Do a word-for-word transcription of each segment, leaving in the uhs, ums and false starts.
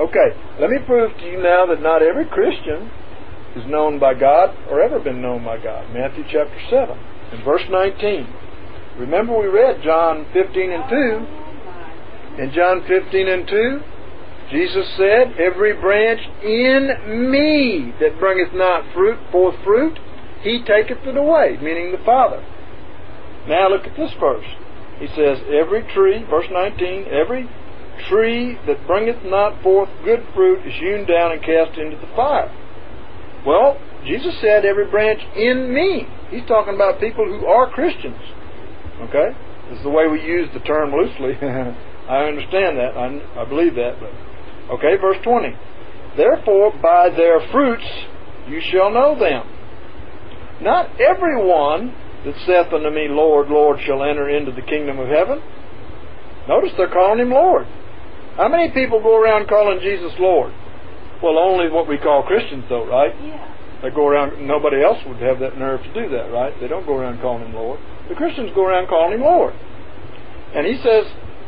Okay, let me prove to you now that not every Christian is known by God or ever been known by God. Matthew chapter seven and verse nineteen. Remember we read John fifteen and two. In John fifteen and two, Jesus said, every branch in me that bringeth not fruit forth fruit, he taketh it away, meaning the Father. Now look at this verse. He says, every tree, verse nineteen, every tree that bringeth not forth good fruit is hewn down and cast into the fire. Well, Jesus said, every branch in me. He's talking about people who are Christians. Okay? This is the way we use the term loosely. I understand that. I, I believe that. But okay, verse twenty. Therefore, by their fruits you shall know them. Not everyone that saith unto me, Lord, Lord, shall enter into the kingdom of heaven. Notice they're calling him Lord. How many people go around calling Jesus Lord? Well, only what we call Christians, though, right? Yeah. They go around, nobody else would have that nerve to do that, right? They don't go around calling him Lord. The Christians go around calling him Lord. And he says,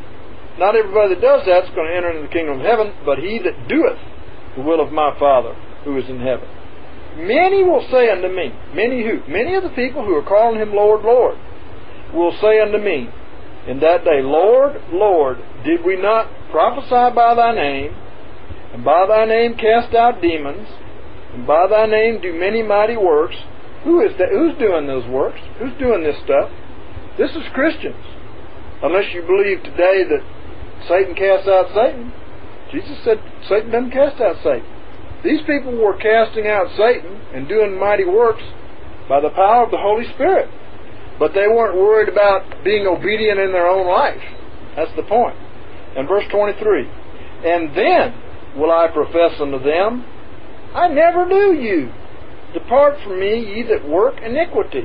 not everybody that does that is going to enter into the kingdom of heaven, but he that doeth the will of my Father who is in heaven. Many will say unto me, many who? Many of the people who are calling him Lord, Lord, will say unto me in that day, Lord, Lord, did we not prophesy by thy name, and by thy name cast out demons, and by thy name do many mighty works? Who is that? Who's doing those works? Who's doing this stuff? This is Christians. Unless you believe today that Satan casts out Satan. Jesus said Satan doesn't cast out Satan. These people were casting out Satan and doing mighty works by the power of the Holy Spirit. But they weren't worried about being obedient in their own life. That's the point. And verse twenty-three, and then will I profess unto them, I never knew you. Depart from me, ye that work iniquity.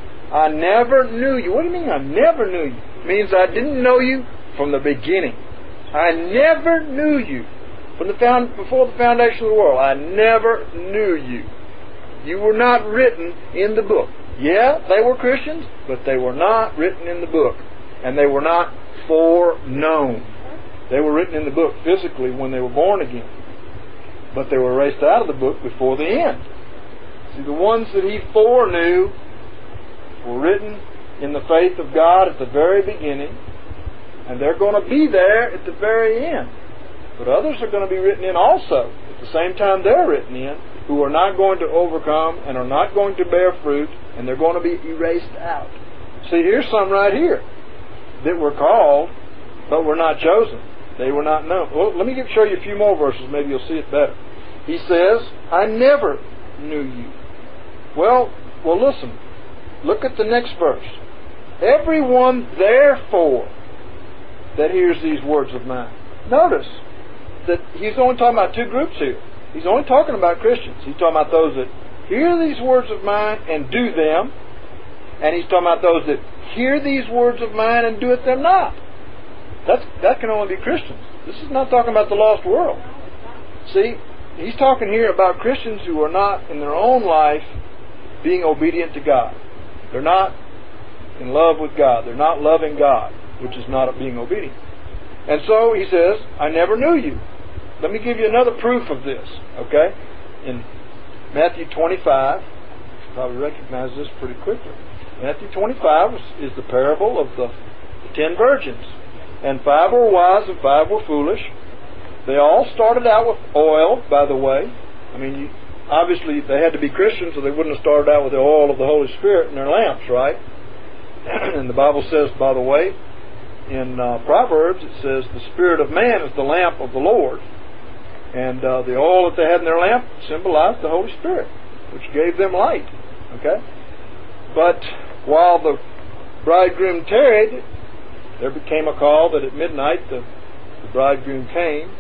I never knew you. What do you mean I never knew you? It means I didn't know you from the beginning. I never knew you. From the found, before the foundation of the world, I never knew you. You were not written in the book. Yeah, they were Christians, but they were not written in the book. And they were not foreknown. They were written in the book physically when they were born again. But they were erased out of the book before the end. See, the ones that he foreknew were written in the faith of God at the very beginning, and they're going to be there at the very end. But others are going to be written in also at the same time they're written in, who are not going to overcome and are not going to bear fruit, and they're going to be erased out. See, here's some right here that were called, but were not chosen. They were not known. Well, let me give, show you a few more verses. Maybe you'll see it better. He says, I never knew you. Well, well, listen. Look at the next verse. Everyone, therefore, that hears these words of mine. Notice that he's only talking about two groups here. He's only talking about Christians. He's talking about those that hear these words of mine and do them. And he's talking about those that hear these words of mine and doeth them not. That's, that can only be Christians. This is not talking about the lost world. See, he's talking here about Christians who are not in their own life being obedient to God. They're not in love with God. They're not loving God, which is not being obedient. And so he says, I never knew you. Let me give you another proof of this, okay? In Matthew twenty-five, you probably recognize this pretty quickly. Matthew twenty-five is the parable of the ten virgins. And five were wise and five were foolish. They all started out with oil, by the way. I mean, you, obviously they had to be Christians, or they wouldn't have started out with the oil of the Holy Spirit in their lamps, right? And the Bible says, by the way, in uh, Proverbs, it says, the spirit of man is the lamp of the Lord. And uh, the oil that they had in their lamp symbolized the Holy Spirit, which gave them light. Okay? But while the bridegroom tarried, there became a call that at midnight the, the bridegroom came,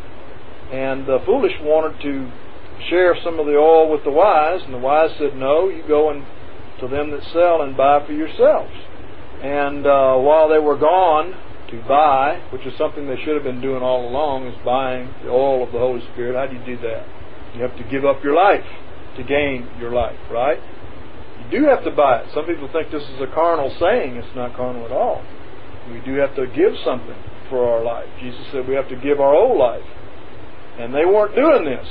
and the foolish wanted to share some of the oil with the wise, and the wise said, no, you go and to them that sell and buy for yourselves. And uh, while they were gone to buy, which is something they should have been doing all along, is buying the oil of the Holy Spirit. How do you do that? You have to give up your life to gain your life, right? You do have to buy it. Some people think this is a carnal saying. It's not carnal at all. We do have to give something for our life. Jesus said we have to give our old life. And they weren't doing this.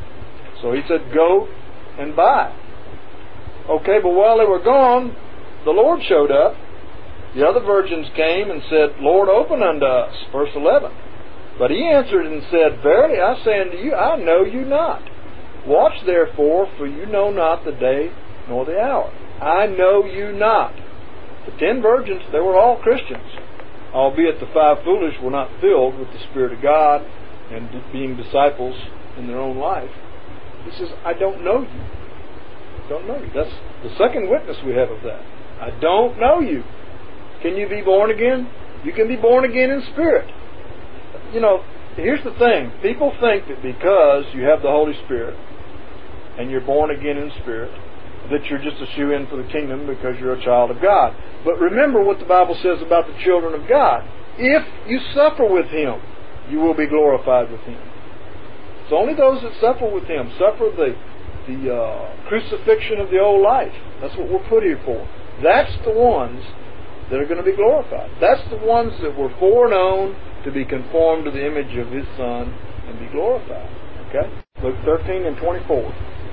So he said, go and buy. Okay, but while they were gone, the Lord showed up. The other virgins came and said, Lord, open unto us. Verse eleven. But he answered and said, Verily I say unto you, I know you not. Watch therefore, for you know not the day nor the hour. I know you not. The ten virgins, they were all Christians, albeit the five foolish were not filled with the Spirit of God and being disciples in their own life. He says, I don't know you. Don't know you. That's the second witness we have of that. I don't know you. Can you be born again? You can be born again in spirit. You know, here's the thing. People think that because you have the Holy Spirit and you're born again in spirit, that you're just a shoe-in for the kingdom because you're a child of God. But remember what the Bible says about the children of God. If you suffer with Him, you will be glorified with Him. It's only those that suffer with Him, suffer the the uh, crucifixion of the old life. That's what we're put here for. That's the ones that are going to be glorified. That's the ones that were foreknown to be conformed to the image of His Son and be glorified. Okay? Luke thirteen and twenty-four.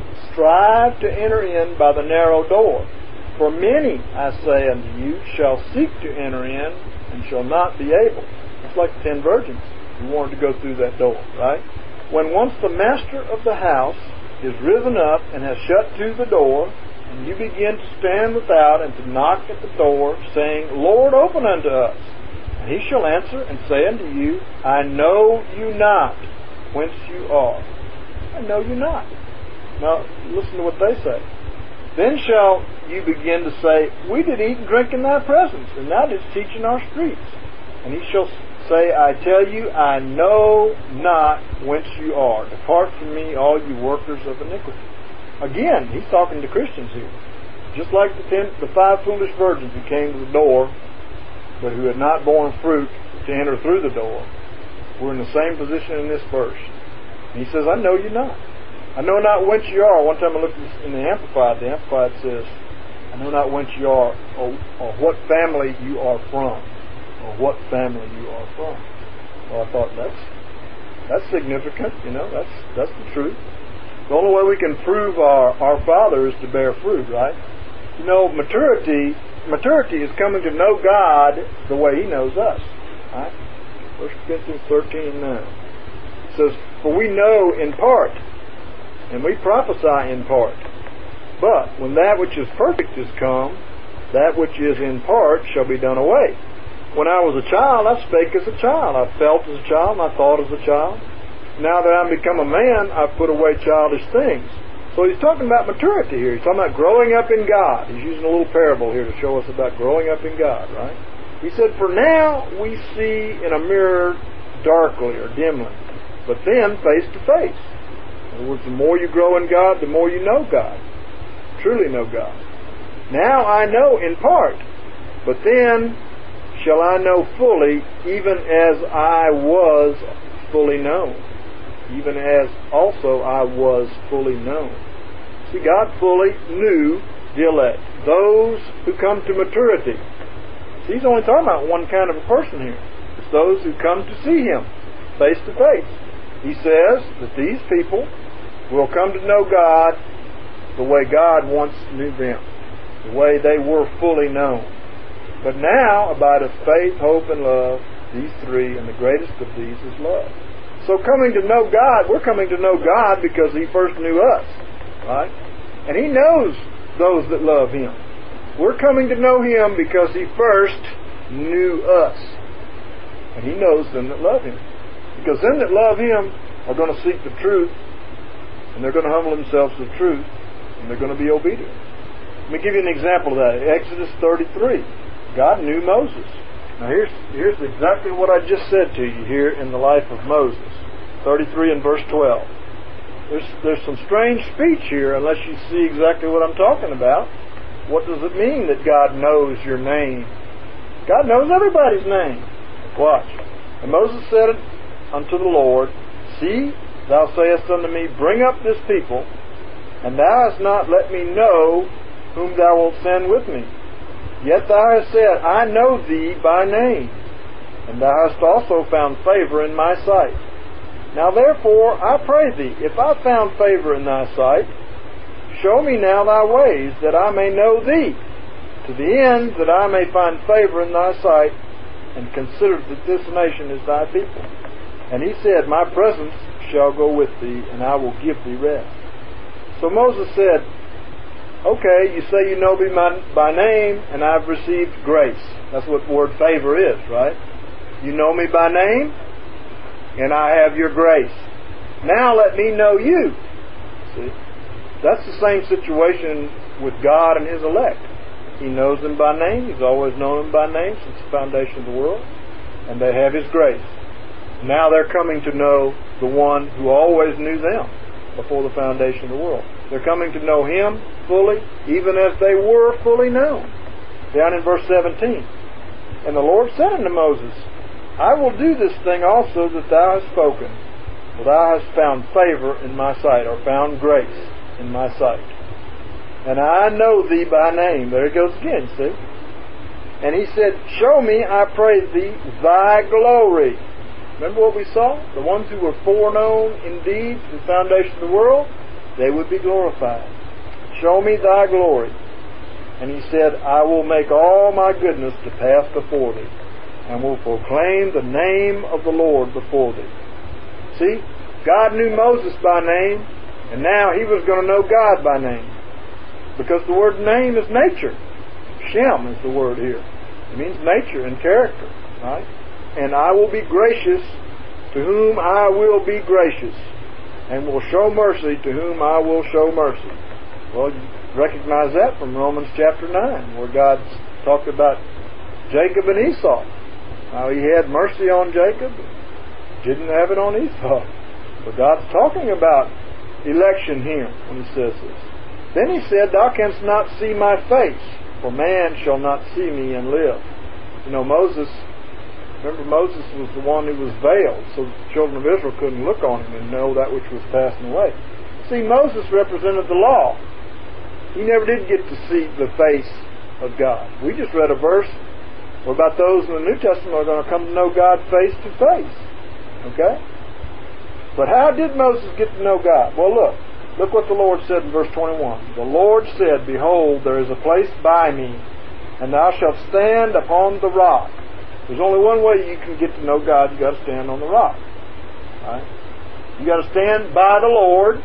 Strive to enter in by the narrow door. For many, I say unto you, shall seek to enter in and shall not be able. It's like the ten virgins who wanted to go through that door, right? When once the master of the house is risen up and has shut to the door, and you begin to stand without and to knock at the door, saying, Lord, open unto us. And He shall answer and say unto you, I know you not whence you are. I know you not. Now, listen to what they say. Then shall you begin to say, We did eat and drink in thy presence, and thou didst teach in our streets. And He shall say, I tell you, I know not whence you are. Depart from me, all you workers of iniquity. Again, He's talking to Christians here. Just like the ten, the five foolish virgins who came to the door, but who had not borne fruit to enter through the door, we're in the same position in this verse. And He says, I know you not. I know not whence you are. One time I looked in the Amplified. The Amplified says, I know not whence you are, or, or what family you are from, or what family you are from. Well, I thought that's that's significant. You know, that's that's the truth. The only way we can prove our our Father is to bear fruit, right? You know, maturity maturity is coming to know God the way He knows us. Right? First Corinthians thirteen nine. It says, For we know in part, and we prophesy in part. But when that which is perfect is come, that which is in part shall be done away. When I was a child, I spake as a child. I felt as a child, and I thought as a child. Now that I'm become a man, I've put away childish things. So He's talking about maturity here. He's talking about growing up in God. He's using a little parable here to show us about growing up in God, right? He said, For now we see in a mirror darkly or dimly, but then face to face. In other words, the more you grow in God, the more you know God. Truly know God. Now I know in part, but then shall I know fully, even as I was fully known. Even as also I was fully known. See, God fully knew the elect. Those who come to maturity. See, He's only talking about one kind of a person here. It's those who come to see Him face to face. He says that these people will come to know God the way God once knew them, the way they were fully known. But now abideth faith, hope, and love, these three, and the greatest of these is love. So coming to know God, we're coming to know God because He first knew us, right? And He knows those that love Him. We're coming to know Him because He first knew us. And He knows them that love Him. Because them that love Him are going to seek the truth, and they're going to humble themselves to the truth, and they're going to be obedient. Let me give you an example of that. Exodus thirty-three. God knew Moses. Now here's here's exactly what I just said to you here in the life of Moses. thirty-three and verse twelve. There's, there's some strange speech here unless you see exactly what I'm talking about. What does it mean that God knows your name? God knows everybody's name. Watch. And Moses said unto the Lord, See, thou sayest unto me, Bring up this people, and thou hast not let me know whom thou wilt send with me. Yet thou hast said, I know thee by name, and thou hast also found favor in my sight. Now therefore, I pray thee, if I found favor in thy sight, show me now thy ways, that I may know thee, to the end that I may find favor in thy sight, and consider that this nation is thy people. And he said, my presence shall go with thee, and I will give thee rest. So Moses said, okay, you say you know me by name, and I've received grace. That's what the word favor is, right? You know me by name, and I have your grace. Now let me know you. See? That's the same situation with God and His elect. He knows them by name. He's always known them by name since the foundation of the world. And they have His grace. Now they're coming to know the one who always knew them before the foundation of the world. They're coming to know Him fully, even as they were fully known. Down in verse seventeen. And the Lord said unto Moses, I will do this thing also that thou hast spoken, for thou hast found favor in my sight, or found grace in my sight. And I know thee by name. There it goes again, see? And he said, show me, I pray thee, thy glory. Remember what we saw? The ones who were foreknown indeed to the foundation of the world, they would be glorified. Show me thy glory. And he said, I will make all my goodness to pass before thee, and will proclaim the name of the Lord before thee. See, God knew Moses by name, and now he was going to know God by name. Because the word name is nature. Shem is the word here. It means nature and character, right? And I will be gracious to whom I will be gracious, and will show mercy to whom I will show mercy. Well, you recognize that from Romans chapter nine, where God talked about Jacob and Esau. How he had mercy on Jacob, didn't have it on Esau. But God's talking about election here when he says this. Then he said, thou canst not see my face, for man shall not see me and live. You know, Moses, remember Moses was the one who was veiled, so the children of Israel couldn't look on him and know that which was passing away. See, Moses represented the law. He never did get to see the face of God. We just read a verse about those in the New Testament are going to come to know God face to face. Okay? But how did Moses get to know God? Well, look. Look what the Lord said in verse twenty-one. The Lord said, behold, there is a place by me, and thou shalt stand upon the rock. There's only one way you can get to know God. You've got to stand on the rock. Right? You've got to stand by the Lord,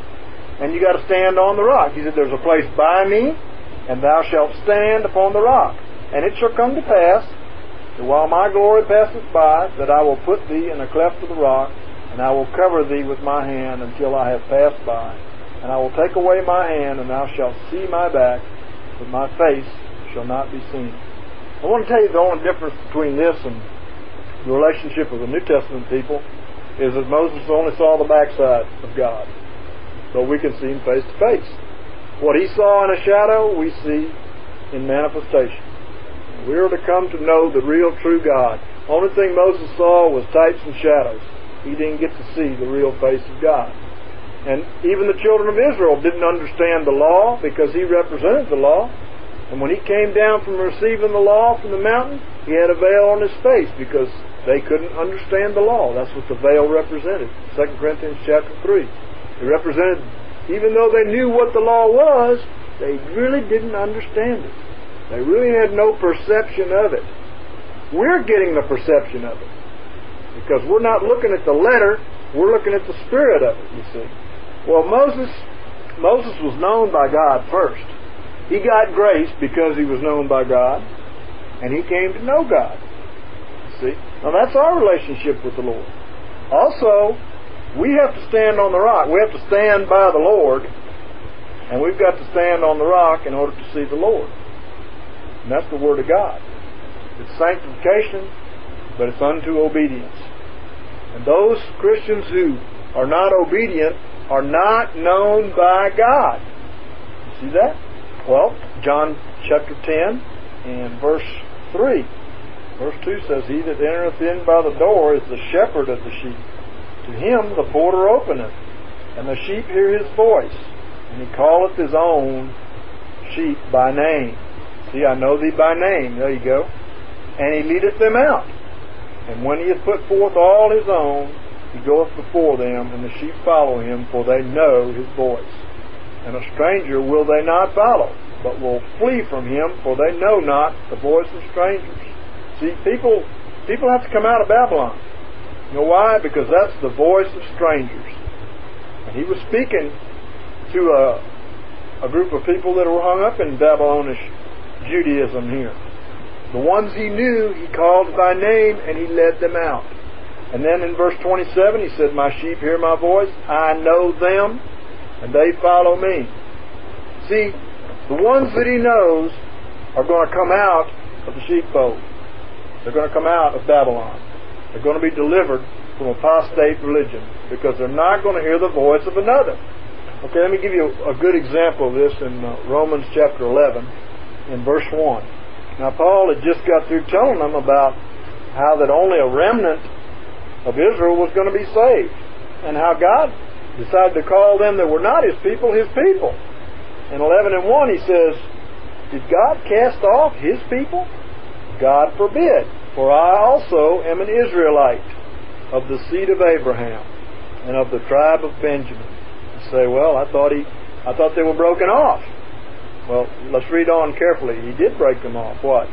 and you've got to stand on the rock. He said, there's a place by me, and thou shalt stand upon the rock. And it shall come to pass, that while my glory passeth by, that I will put thee in a cleft of the rock, and I will cover thee with my hand until I have passed by. And I will take away my hand, and thou shalt see my back, but my face shall not be seen. I want to tell you the only difference between this and the relationship of the New Testament people is that Moses only saw the backside of God, but we can see Him face to face. What he saw in a shadow, we see in manifestation. We are to come to know the real, true God. The only thing Moses saw was types and shadows. He didn't get to see the real face of God. And even the children of Israel didn't understand the law because he represented the law. And when he came down from receiving the law from the mountain, he had a veil on his face because they couldn't understand the law. That's what the veil represented. Second Corinthians chapter three. It represented, even though they knew what the law was, they really didn't understand it. They really had no perception of it. We're getting the perception of it. Because we're not looking at the letter, we're looking at the spirit of it, you see. Well, Moses, Moses was known by God first. He got grace because he was known by God, and he came to know God. You see? Now that's our relationship with the Lord. Also, we have to stand on the rock. We have to stand by the Lord, and we've got to stand on the rock in order to see the Lord. And that's the Word of God. It's sanctification, but it's unto obedience. And those Christians who are not obedient are not known by God. You see that? Well, John chapter ten and verse three. Verse two says, he that entereth in by the door is the shepherd of the sheep. To him the porter openeth, and the sheep hear his voice, and he calleth his own sheep by name. See, I know thee by name. There you go. And he leadeth them out. And when he hath put forth all his own, He goeth before them, and the sheep follow him, for they know his voice. And a stranger will they not follow, but will flee from him, for they know not the voice of strangers. See, people people have to come out of Babylon. You know why? Because that's the voice of strangers. And he was speaking to a, a group of people that were hung up in Babylonish Judaism here. The ones he knew, he called by name, and he led them out. And then in verse twenty-seven, he said, my sheep hear my voice, I know them, and they follow me. See, the ones that he knows are going to come out of the sheepfold. They're going to come out of Babylon. They're going to be delivered from apostate religion, because they're not going to hear the voice of another. Okay, let me give you a good example of this in uh, Romans chapter eleven, in verse one. Now, Paul had just got through telling them about how that only a remnant of Israel was going to be saved, and how God decided to call them that were not his people, his people. In eleven and one, he says, did God cast off his people? God forbid, for I also am an Israelite, of the seed of Abraham, and of the tribe of Benjamin. You say, well, I thought he, I thought they were broken off. Well, let's read on carefully. He did break them off. Watch.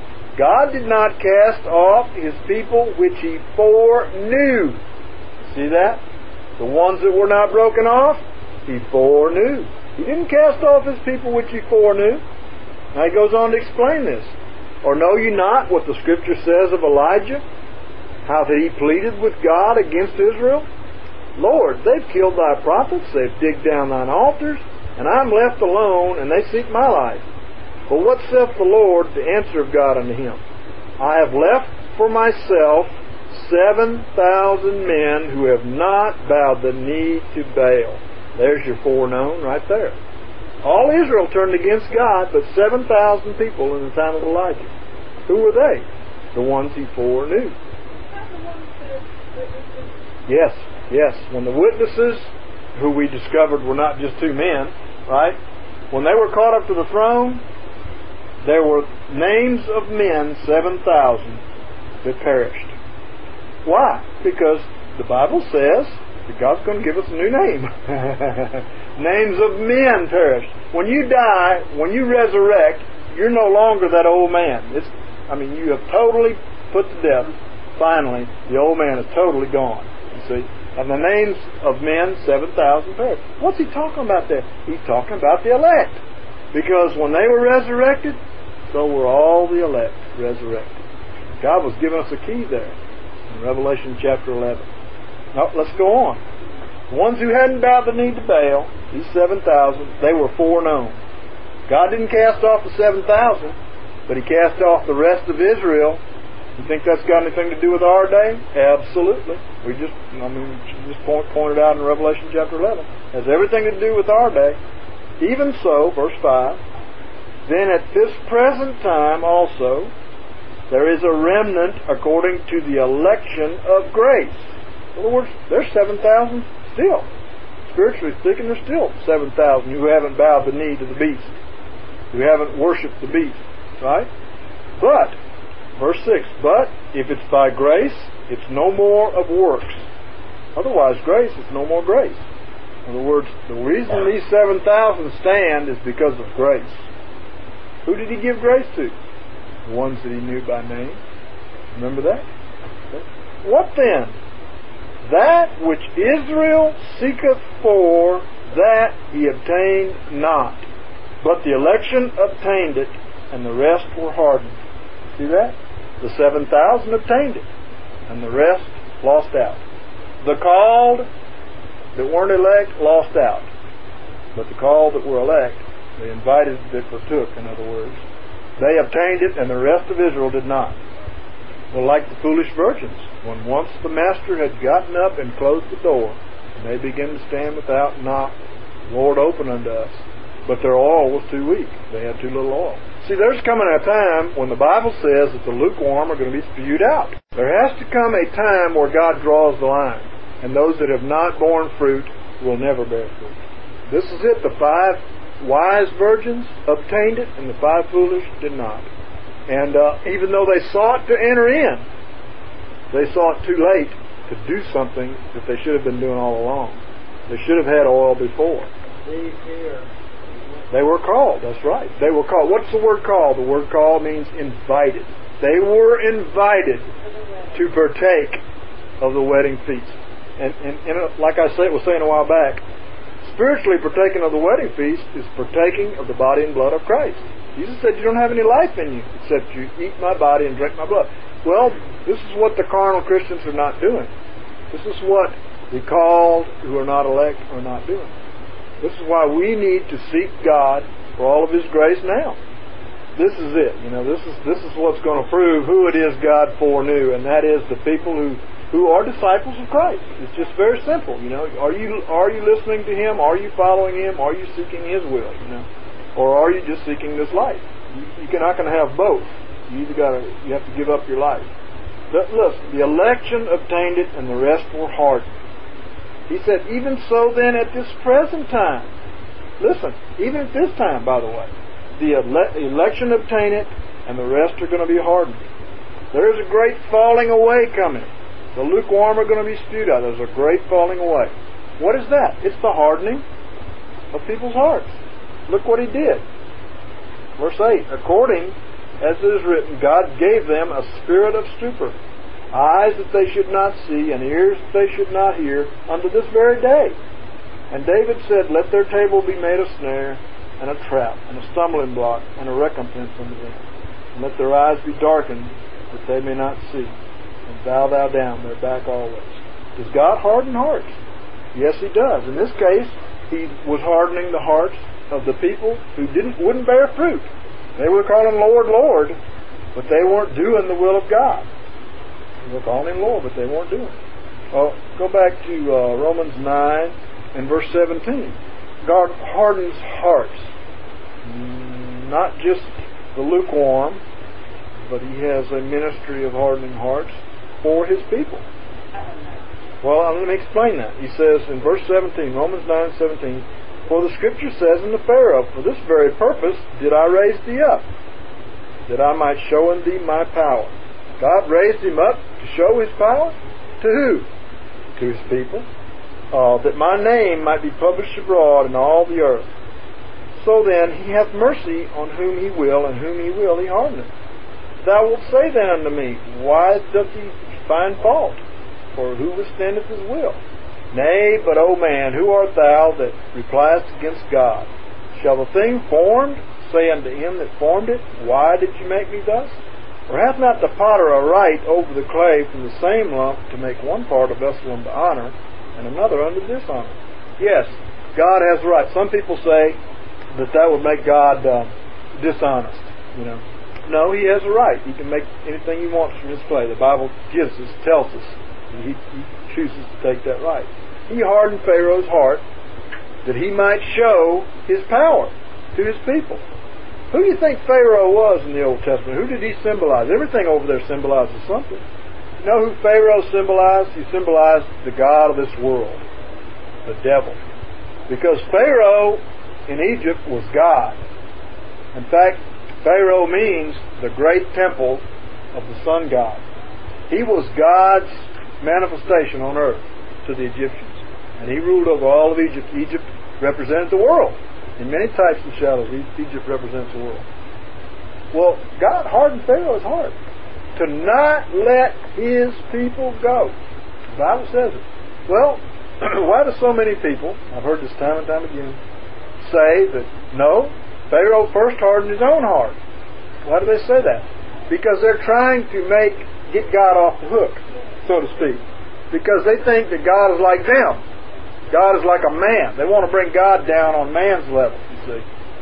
God did not cast off his people which he foreknew. See that? The ones that were not broken off, he foreknew. He didn't cast off his people which he foreknew. Now he goes on to explain this. Or know ye not what the Scripture says of Elijah? How that he pleaded with God against Israel? Lord, they've killed thy prophets, they've digged down thine altars, and I'm left alone, and they seek my life. But what saith the Lord, the answer of God unto him? I have left for myself seven thousand men who have not bowed the knee to Baal. There's your foreknown right there. All Israel turned against God, but seven thousand people in the time of Elijah. Who were they? The ones he foreknew. Yes, yes. When the witnesses, who we discovered were not just two men, right? When they were caught up to the throne, there were names of men, seven thousand, that perished. Why? Because the Bible says that God's going to give us a new name. Names of men perished. When you die, when you resurrect, you're no longer that old man. It's, I mean, you have totally put to death. Finally, the old man is totally gone. You see? And the names of men, seven thousand perished. What's he talking about there? He's talking about the elect. Because when they were resurrected, so were all the elect resurrected. God was giving us a key there in Revelation chapter eleven. Now, let's go on. The ones who hadn't bowed the knee to Baal, these seven thousand, they were foreknown. God didn't cast off the seven thousand, but he cast off the rest of Israel. You think that's got anything to do with our day? Absolutely. We just, I mean, just point, pointed out in Revelation chapter eleven. It has everything to do with our day. Even so, verse five, then at this present time also, there is a remnant according to the election of grace. In other words, there's seven thousand still. Spiritually speaking, there's still seven thousand who haven't bowed the knee to the beast, who haven't worshipped the beast, right? But, verse six, but if it's by grace, it's no more of works. Otherwise, grace is no more grace. In other words, the reason these seven thousand stand is because of grace. Who did he give grace to? The ones that he knew by name. Remember that? Okay. What then? That which Israel seeketh for, that he obtained not. But the election obtained it, and the rest were hardened. See that? The seven thousand obtained it, and the rest lost out. The called that weren't elect lost out. But the called that were elect, the invited that partook, in other words, they obtained it, and the rest of Israel did not. Well, like the foolish virgins, when once the master had gotten up and closed the door, and they began to stand without and knock, the Lord opened unto us, but their oil was too weak. They had too little oil. See, there's coming a time when the Bible says that the lukewarm are going to be spewed out. There has to come a time where God draws the line, and those that have not borne fruit will never bear fruit. This is it. The five wise virgins obtained it, and the five foolish did not. And uh, even though they sought to enter in, they saw it too late. to do something that they should have been doing all along. They should have had oil before. They were called, that's right. They were called. What's the word called? The word called means invited. They were invited to partake of the wedding feast. And, and, and like I said, was saying a while back, spiritually partaking of the wedding feast is partaking of the body and blood of Christ. Jesus said, you don't have any life in you except you eat my body and drink my blood. Well, this is what the carnal Christians are not doing. This is what the called who are not elect are not doing. This is why we need to seek God for all of His grace now. This is it. You know, this is this is what's going to prove who it is God foreknew, and that is the people who, who are disciples of Christ. It's just very simple. You know, are you are you listening to Him? Are you following Him? Are you seeking His will? You know, or are you just seeking this life? You, you're not going to have both. You either got to you have to give up your life. But listen, the election obtained it, and the rest were hardened. He said, even so then at this present time. Listen, even at this time, by the way, the ele- election obtain it, and the rest are going to be hardened. There is a great falling away coming. The lukewarm are going to be spewed out. There's a great falling away. What is that? It's the hardening of people's hearts. Look what He did. Verse eight, according as it is written, God gave them a spirit of stupor, eyes that they should not see, and ears that they should not hear, unto this very day. And David said, let their table be made a snare, and a trap, and a stumbling block, and a recompense unto them. And let their eyes be darkened, that they may not see. And bow thou down their back always. Does God harden hearts? Yes, He does. In this case, He was hardening the hearts of the people who didn't wouldn't bear fruit. They were calling Lord, Lord, but they weren't doing the will of God. They were calling Him Lord, but they weren't doing it. Well, go back to uh, Romans nine and verse seventeen. God hardens hearts. Not just the lukewarm, but He has a ministry of hardening hearts for His people. Well, let me explain that. He says in verse seventeen, Romans nine seventeen, for the Scripture says unto Pharaoh, for this very purpose did I raise thee up, that I might show in thee my power. God raised Him up to show His power? To who? To His people. Uh, that my name might be published abroad in all the earth. So then He hath mercy on whom He will, and whom He will He hardeneth. Thou wilt say then unto me, why doth He find fault? For who withstandeth His will? Nay, but, O man, who art thou that repliest against God? Shall the thing formed say unto Him that formed it, why did you make me thus? Or hath not the potter a right over the clay from the same lump to make one part a vessel unto honor, and another unto dishonor? Yes, God has a right. Some people say that that would make God uh, dishonest. You know, no, He has a right. He can make anything He wants from His clay. The Bible gives us, tells us, that He, he chooses to take that right. He hardened Pharaoh's heart that he might show His power to His people. Who do you think Pharaoh was in the Old Testament? Who did he symbolize? Everything over there symbolizes something. You know who Pharaoh symbolized? He symbolized the god of this world, the devil. Because Pharaoh in Egypt was God. In fact, Pharaoh means the great temple of the sun god. He was God's manifestation on earth to the Egyptians. And he ruled over all of Egypt. Egypt represented the world. In many types and shadows, Egypt represents the world. Well, God hardened Pharaoh's heart to not let His people go. The Bible says it. Well, why do so many people, I've heard this time and time again, say that, no, Pharaoh first hardened his own heart? Why do they say that? Because they're trying to make, get God off the hook, so to speak. Because they think that God is like them. God is like a man. They want to bring God down on man's level, you see.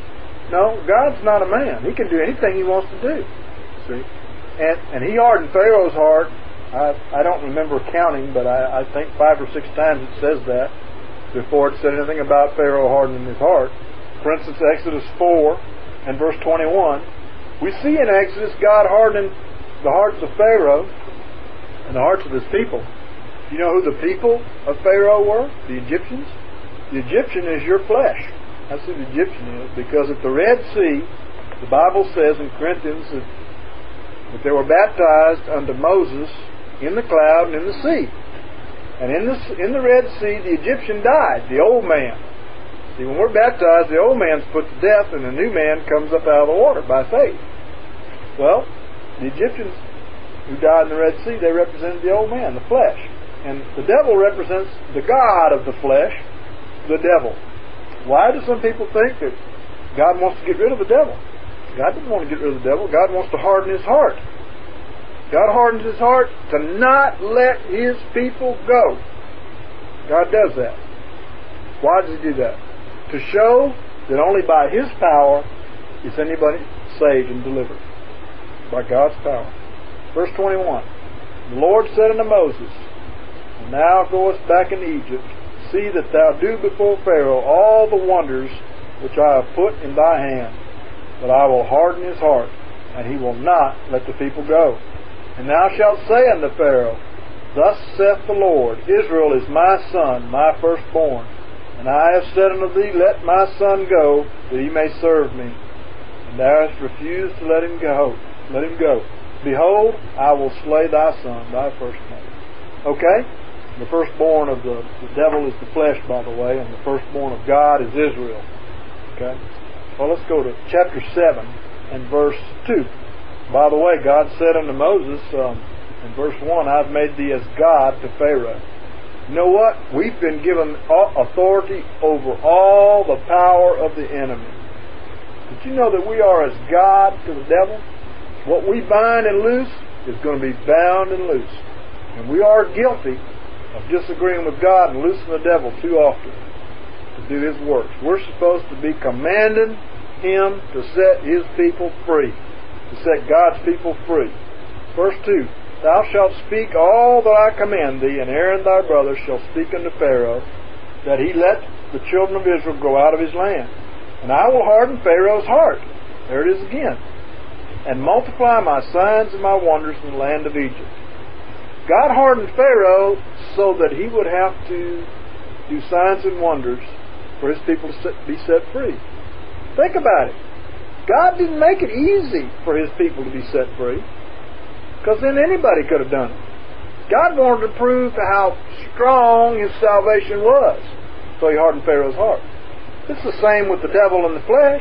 No, God's not a man. He can do anything He wants to do, see. And and He hardened Pharaoh's heart. I, I don't remember counting, but I, I think five or six times it says that before it said anything about Pharaoh hardening his heart. For instance, Exodus four and verse twenty-one, we see in Exodus God hardening the hearts of Pharaoh and the hearts of His people. You know who the people of Pharaoh were? The Egyptians. The Egyptian is your flesh. That's who the Egyptian is. Because at the Red Sea, the Bible says in Corinthians that, that they were baptized unto Moses in the cloud and in the sea. And in the, in the Red Sea, the Egyptian died, the old man. See, when we're baptized, the old man's put to death, and the new man comes up out of the water by faith. Well, the Egyptians who died in the Red Sea, they represented the old man, the flesh. And the devil represents the god of the flesh, the devil. Why do some people think that God wants to get rid of the devil? God didn't want to get rid of the devil. God wants to harden his heart. God hardens his heart to not let his people go. God does that. Why does he do that? To show that only by his power is anybody saved and delivered. By God's power. Verse twenty-one. The Lord said unto Moses, "And thou goest back into Egypt, see that thou do before Pharaoh all the wonders which I have put in thy hand. But I will harden his heart, and he will not let the people go. And thou shalt say unto Pharaoh, Thus saith the Lord, Israel is my son, my firstborn. And I have said unto thee, Let my son go, that he may serve me. And thou hast refused to let him go. Let him go. Behold, I will slay thy son, thy firstborn." Okay? The firstborn of the, the devil is the flesh, by the way, and the firstborn of God is Israel. Okay? Well, let's go to chapter seven and verse two. By the way, God said unto Moses, um, in verse one, "I've made thee as God to Pharaoh." You know what? We've been given authority over all the power of the enemy. Did you know that we are as God to the devil? What we bind and loose is going to be bound and loose. And we are guilty of disagreeing with God and loosing the devil too often to do his works. We're supposed to be commanding him to set his people free, to set God's people free. Verse two, "Thou shalt speak all that I command thee, and Aaron thy brother shall speak unto Pharaoh, that he let the children of Israel go out of his land. And I will harden Pharaoh's heart," there it is again, "and multiply my signs and my wonders in the land of Egypt." God hardened Pharaoh so that he would have to do signs and wonders for his people to be set free. Think about it. God didn't make it easy for his people to be set free, because then anybody could have done it. God wanted to prove how strong his salvation was, so he hardened Pharaoh's heart. It's the same with the devil and the flesh.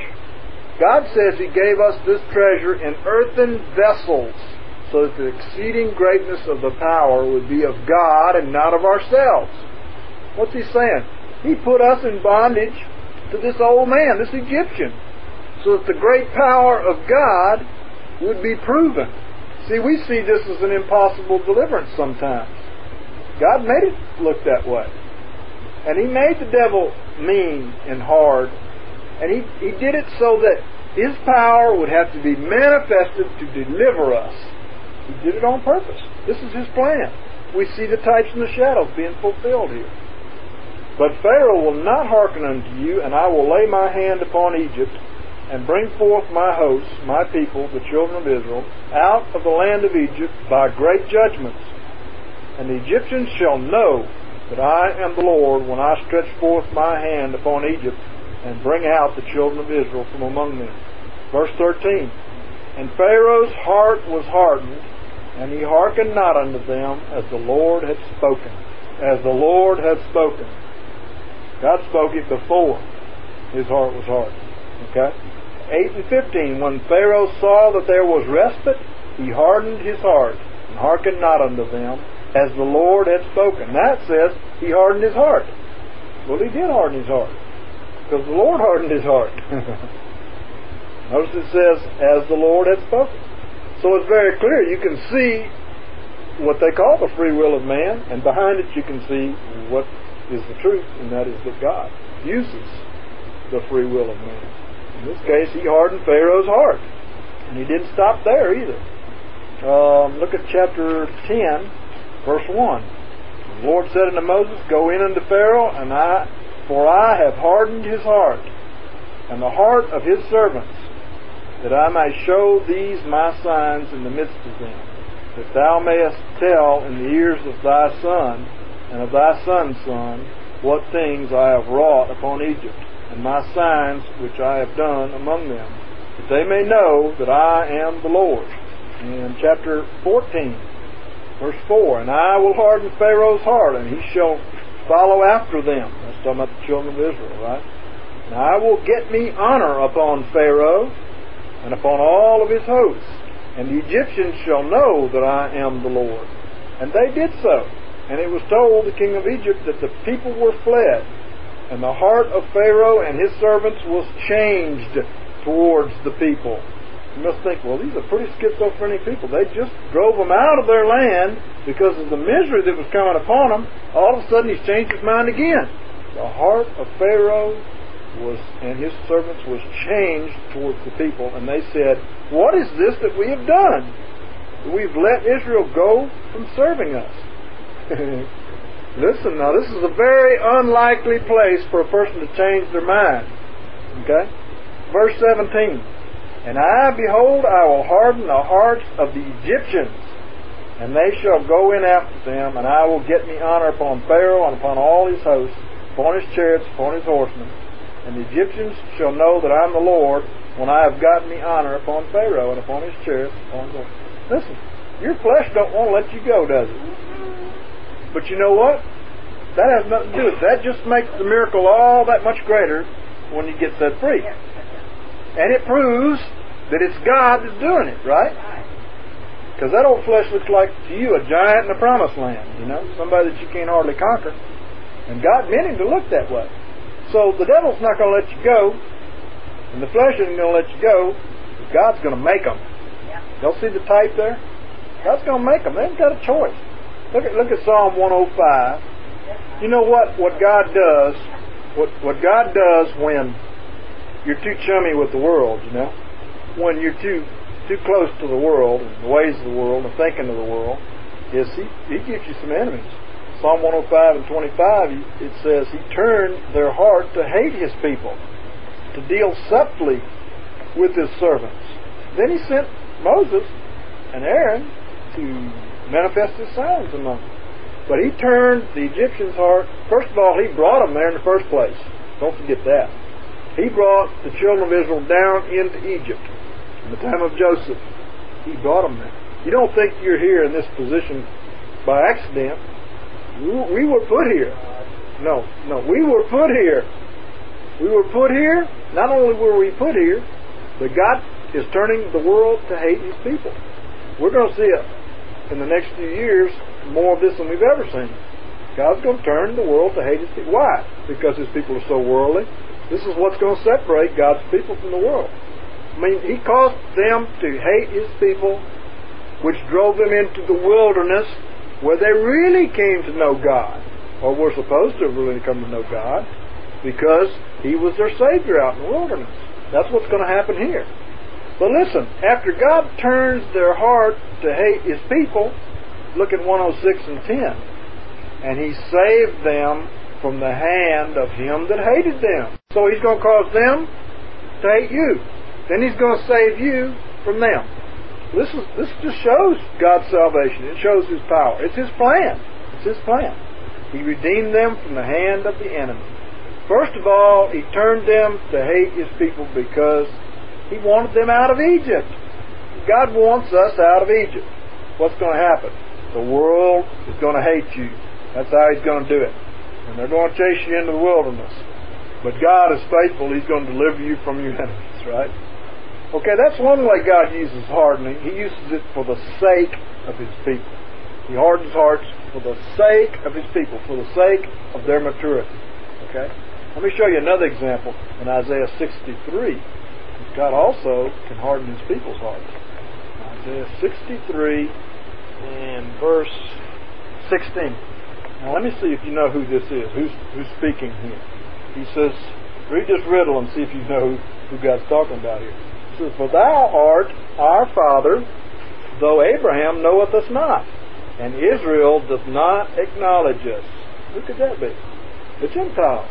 God says he gave us this treasure in earthen vessels, so that the exceeding greatness of the power would be of God and not of ourselves. What's he saying? He put us in bondage to this old man, this Egyptian, so that the great power of God would be proven. See, we see this as an impossible deliverance sometimes. God made it look that way. And he made the devil mean and hard. And he, he did it so that his power would have to be manifested to deliver us. He did it on purpose. This is his plan. We see the types and the shadows being fulfilled here. "But Pharaoh will not hearken unto you, and I will lay my hand upon Egypt, and bring forth my hosts, my people, the children of Israel, out of the land of Egypt by great judgments. And the Egyptians shall know that I am the Lord when I stretch forth my hand upon Egypt, and bring out the children of Israel from among them." Verse thirteen, "And Pharaoh's heart was hardened, and he hearkened not unto them, as the Lord had spoken." As the Lord had spoken. God spoke it before his heart was hardened. Okay? eight and fifteen, "When Pharaoh saw that there was respite, he hardened his heart, and hearkened not unto them, as the Lord had spoken." That says he hardened his heart. Well, he did harden his heart, because the Lord hardened his heart. Notice it says, "as the Lord had spoken." So it's very clear. You can see what they call the free will of man, and behind it you can see what is the truth, and that is that God uses the free will of man. In this case, he hardened Pharaoh's heart. And he didn't stop there either. Um, look at chapter ten, verse one. "The Lord said unto Moses, Go in unto Pharaoh, and I, for I have hardened his heart, and the heart of his servants, that I may show these my signs in the midst of them, that thou mayest tell in the ears of thy son, and of thy son's son, what things I have wrought upon Egypt, and my signs which I have done among them, that they may know that I am the Lord." In chapter fourteen, Verse four, and I will harden Pharaoh's heart, and he shall follow after them. That's talking about the children of Israel, right? And I will get me honor upon Pharaoh and upon all of his hosts, and the Egyptians shall know that I am the Lord. And they did so. And it was told the king of Egypt that the people were fled, and the heart of Pharaoh and his servants was changed towards the people. You must think, well, these are pretty schizophrenic people. They just drove them out of their land because of the misery that was coming upon them. All of a sudden, he's changed his mind again. The heart of Pharaoh was and his servants was changed towards the people, and they said, what is this that we have done? We've let Israel go from serving us. Listen, now this is a very unlikely place for a person to change their mind. Okay? Verse seventeen. And I, behold, I will harden the hearts of the Egyptians, and they shall go in after them, and I will get me honor upon Pharaoh and upon all his hosts, upon his chariots, upon his horsemen. And the Egyptians shall know that I am the Lord, when I have gotten me honor upon Pharaoh and upon his chariots, upon his horsemen. Listen, your flesh don't want to let you go, does it? But you know what? That has nothing to do with it. That just makes the miracle all that much greater when you get set free. And it proves that it's God that's doing it, right? Because that old flesh looks like to you a giant in the promised land, you know, somebody that you can't hardly conquer. And God meant him to look that way. So the devil's not going to let you go, and the flesh isn't going to let you go. God's going to make them. Y'all see the type there? God's going to make them. They haven't got a choice. Look at look at Psalm one oh five. You know what? What God does, what what God does when you're too chummy with the world, you know, when you're too too close to the world and the ways of the world and thinking of the world, is He He gives you some enemies. Psalm one oh five and twenty-five, it says, He turned their heart to hate His people, to deal subtly with His servants. Then He sent Moses and Aaron to manifest His signs among them. But He turned the Egyptians' heart. First of all, He brought them there in the first place. Don't forget that. He brought the children of Israel down into Egypt in the time of Joseph. He brought them there. You don't think you're here in this position by accident. We were put here. No, no, we were put here. We were put here. Not only were we put here, but God is turning the world to hate His people. We're going to see it in the next few years, more of this than we've ever seen. God's going to turn the world to hate His people. Why? Because His people are so worldly. This is what's going to separate God's people from the world. I mean, He caused them to hate His people, which drove them into the wilderness, where they really came to know God, or were supposed to have really come to know God, because He was their Savior out in the wilderness. That's what's going to happen here. But listen, after God turns their heart to hate His people, look at one oh six and ten. And He saved them from the hand of him that hated them. So He's going to cause them to hate you. Then He's going to save you from them. This is this just shows God's salvation. It shows His power. It's His plan. It's His plan. He redeemed them from the hand of the enemy. First of all, He turned them to hate His people because He wanted them out of Egypt. God wants us out of Egypt. What's going to happen? The world is going to hate you. That's how He's going to do it. And they're going to chase you into the wilderness. But God is faithful. He's going to deliver you from your enemies, right? Okay, that's one way God uses hardening. He uses it for the sake of His people. He hardens hearts for the sake of His people, for the sake of their maturity. Okay? Let me show you another example in Isaiah sixty-three. God also can harden His people's hearts. Isaiah sixty-three and verse sixteen. Now let me see if you know who this is. Who's, who's speaking here? He says, read this riddle and see if you know who God's talking about here. He says, For thou art our father, though Abraham knoweth us not, and Israel doth not acknowledge us. Who could that be? The Gentiles.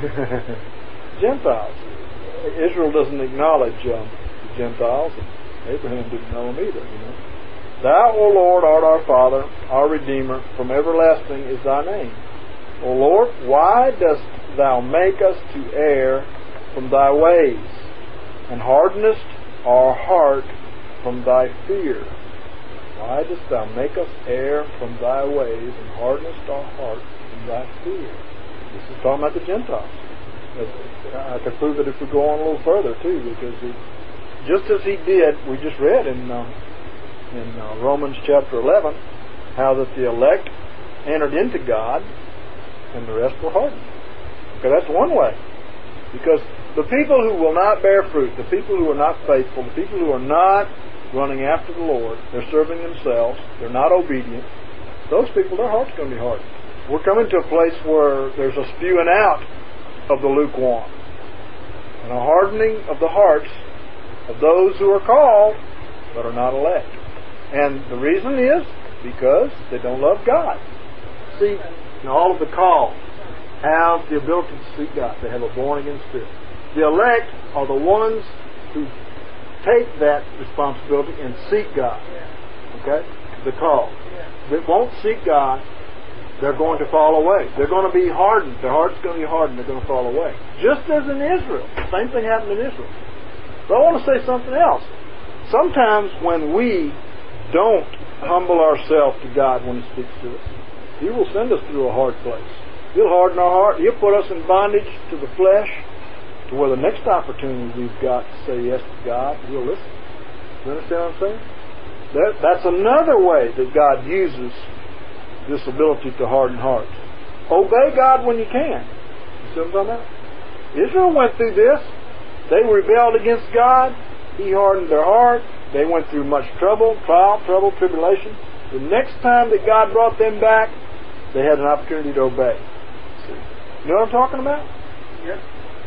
Gentiles. Israel doesn't acknowledge um, the Gentiles, and Abraham didn't know them either, you know. Thou, O Lord, art our Father, our Redeemer, from everlasting is Thy name. O Lord, why dost Thou make us to err from Thy ways, and hardenest our heart from Thy fear? Why dost thou make us err from thy ways, and hardenest our heart from thy fear? This is talking about the Gentiles. I could prove it if we go on a little further, too, because it, just as he did, we just read in, uh, in uh, Romans chapter eleven, how that the elect entered into God, and the rest were hardened. Okay, that's one way. Because the people who will not bear fruit, the people who are not faithful, the people who are not running after the Lord, they're serving themselves, they're not obedient, those people, their heart's going to be hardened. We're coming to a place where there's a spewing out of the lukewarm, and a hardening of the hearts of those who are called but are not elect. And the reason is because they don't love God. See, all of the called have the ability to seek God. They have a born-again spirit. The elect are the ones who take that responsibility and seek God. Okay? The called. That won't seek God, they're going to fall away. They're going to be hardened. Their heart's going to be hardened. They're going to fall away. Just as in Israel. Same thing happened in Israel. But I want to say something else. Sometimes when we don't humble ourselves to God when He speaks to us, He will send us through a hard place. He'll harden our heart. He'll put us in bondage to the flesh, to where the next opportunity we've got to say yes to God, we'll listen. You understand what I'm saying? That, that's another way that God uses this ability to harden hearts. Obey God when you can. You see what I'm talking about? Israel went through this. They rebelled against God. He hardened their heart. They went through much trouble, trial, trouble, tribulation. The next time that God brought them back, they had an opportunity to obey. See? You know what I'm talking about? Yeah.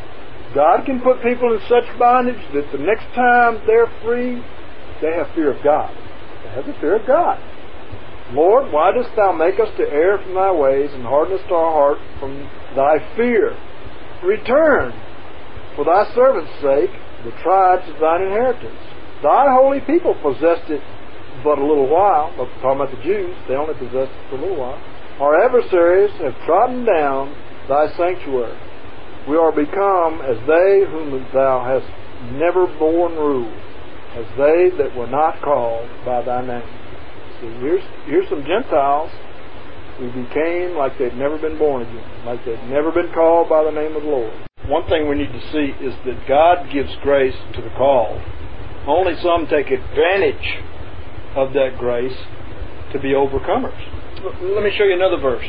God can put people in such bondage that the next time they're free, they have fear of God. They have the fear of God. Lord, why dost thou make us to err from thy ways, and hardenest our heart from thy fear? Return, for thy servant's sake, the tribes of thine inheritance. Thy holy people possessed it but a little while. But talking about the Jews, they only possessed it for a little while. Our adversaries have trodden down thy sanctuary. We are become as they whom thou hast never borne rule, as they that were not called by thy name. See, here's, here's some Gentiles who became like they'd never been born again, like they'd never been called by the name of the Lord. One thing we need to see is that God gives grace to the called. Only some take advantage of that grace to be overcomers. Let me show you another verse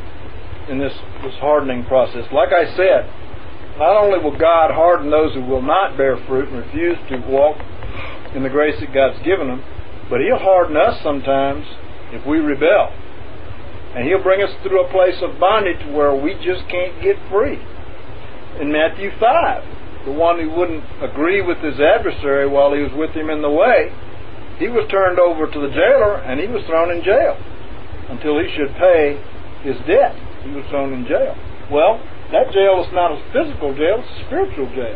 in this, this hardening process. Like I said, not only will God harden those who will not bear fruit and refuse to walk in the grace that God's given them, but He'll harden us sometimes if we rebel. And He'll bring us through a place of bondage where we just can't get free. In Matthew five, the one who wouldn't agree with his adversary while he was with him in the way, he was turned over to the jailer and he was thrown in jail until he should pay his debt. He was thrown in jail. Well, that jail is not a physical jail, it's a spiritual jail.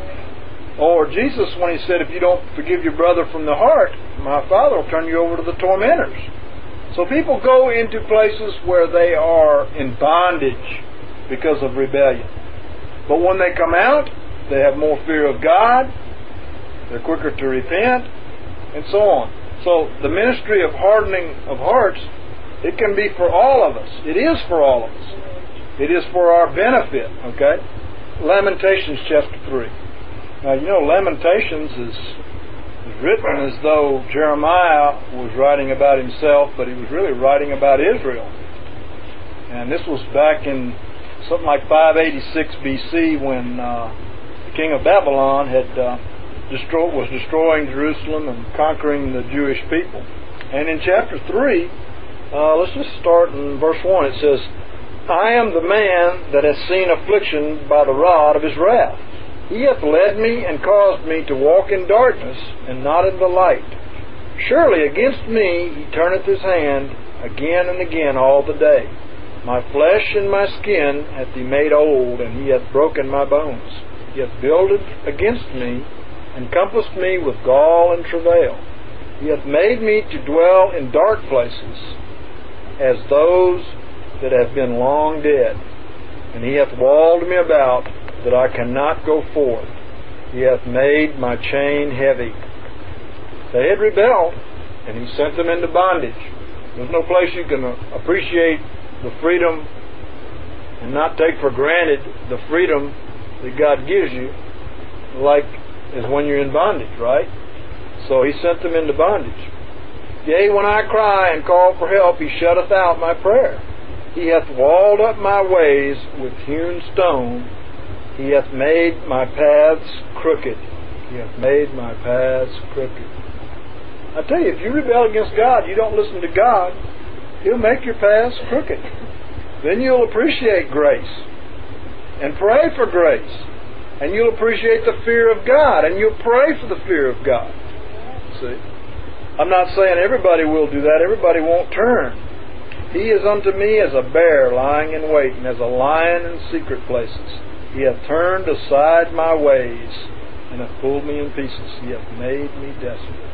Or Jesus, when He said, if you don't forgive your brother from the heart, my Father will turn you over to the tormentors. So people go into places where they are in bondage because of rebellion. But when they come out, they have more fear of God, they're quicker to repent, and so on. So the ministry of hardening of hearts, it can be for all of us. It is for all of us. It is for our benefit, okay? Lamentations chapter three. Now, you know, Lamentations is, is written as though Jeremiah was writing about himself, but he was really writing about Israel. And this was back in something like five eighty-six B C when uh, the king of Babylon had uh, destroy, was destroying Jerusalem and conquering the Jewish people. And in chapter three, uh, let's just start in verse one. It says, I am the man that has seen affliction by the rod of his wrath. He hath led me and caused me to walk in darkness and not in the light. Surely against me he turneth his hand again and again all the day. My flesh and my skin hath he made old, and he hath broken my bones. He hath builded against me, and compassed me with gall and travail. He hath made me to dwell in dark places, as those that have been long dead. And he hath walled me about, that I cannot go forth. He hath made my chain heavy. They had rebelled. and he sent them into bondage. There's no place you can appreciate the freedom and not take for granted the freedom that God gives you, like as when you're in bondage, right? So he sent them into bondage. Yea, when I cry and call for help, he shutteth out my prayer. He hath walled up my ways with hewn stone. He hath made my paths crooked. He hath made my paths crooked. I tell you, if you rebel against God, you don't listen to God, He'll make your paths crooked. Then you'll appreciate grace and pray for grace. And you'll appreciate the fear of God, and you'll pray for the fear of God. See? I'm not saying everybody will do that. Everybody won't turn. He is unto me as a bear lying in wait, and as a lion in secret places. He hath turned aside my ways, and hath pulled me in pieces. He hath made me desolate.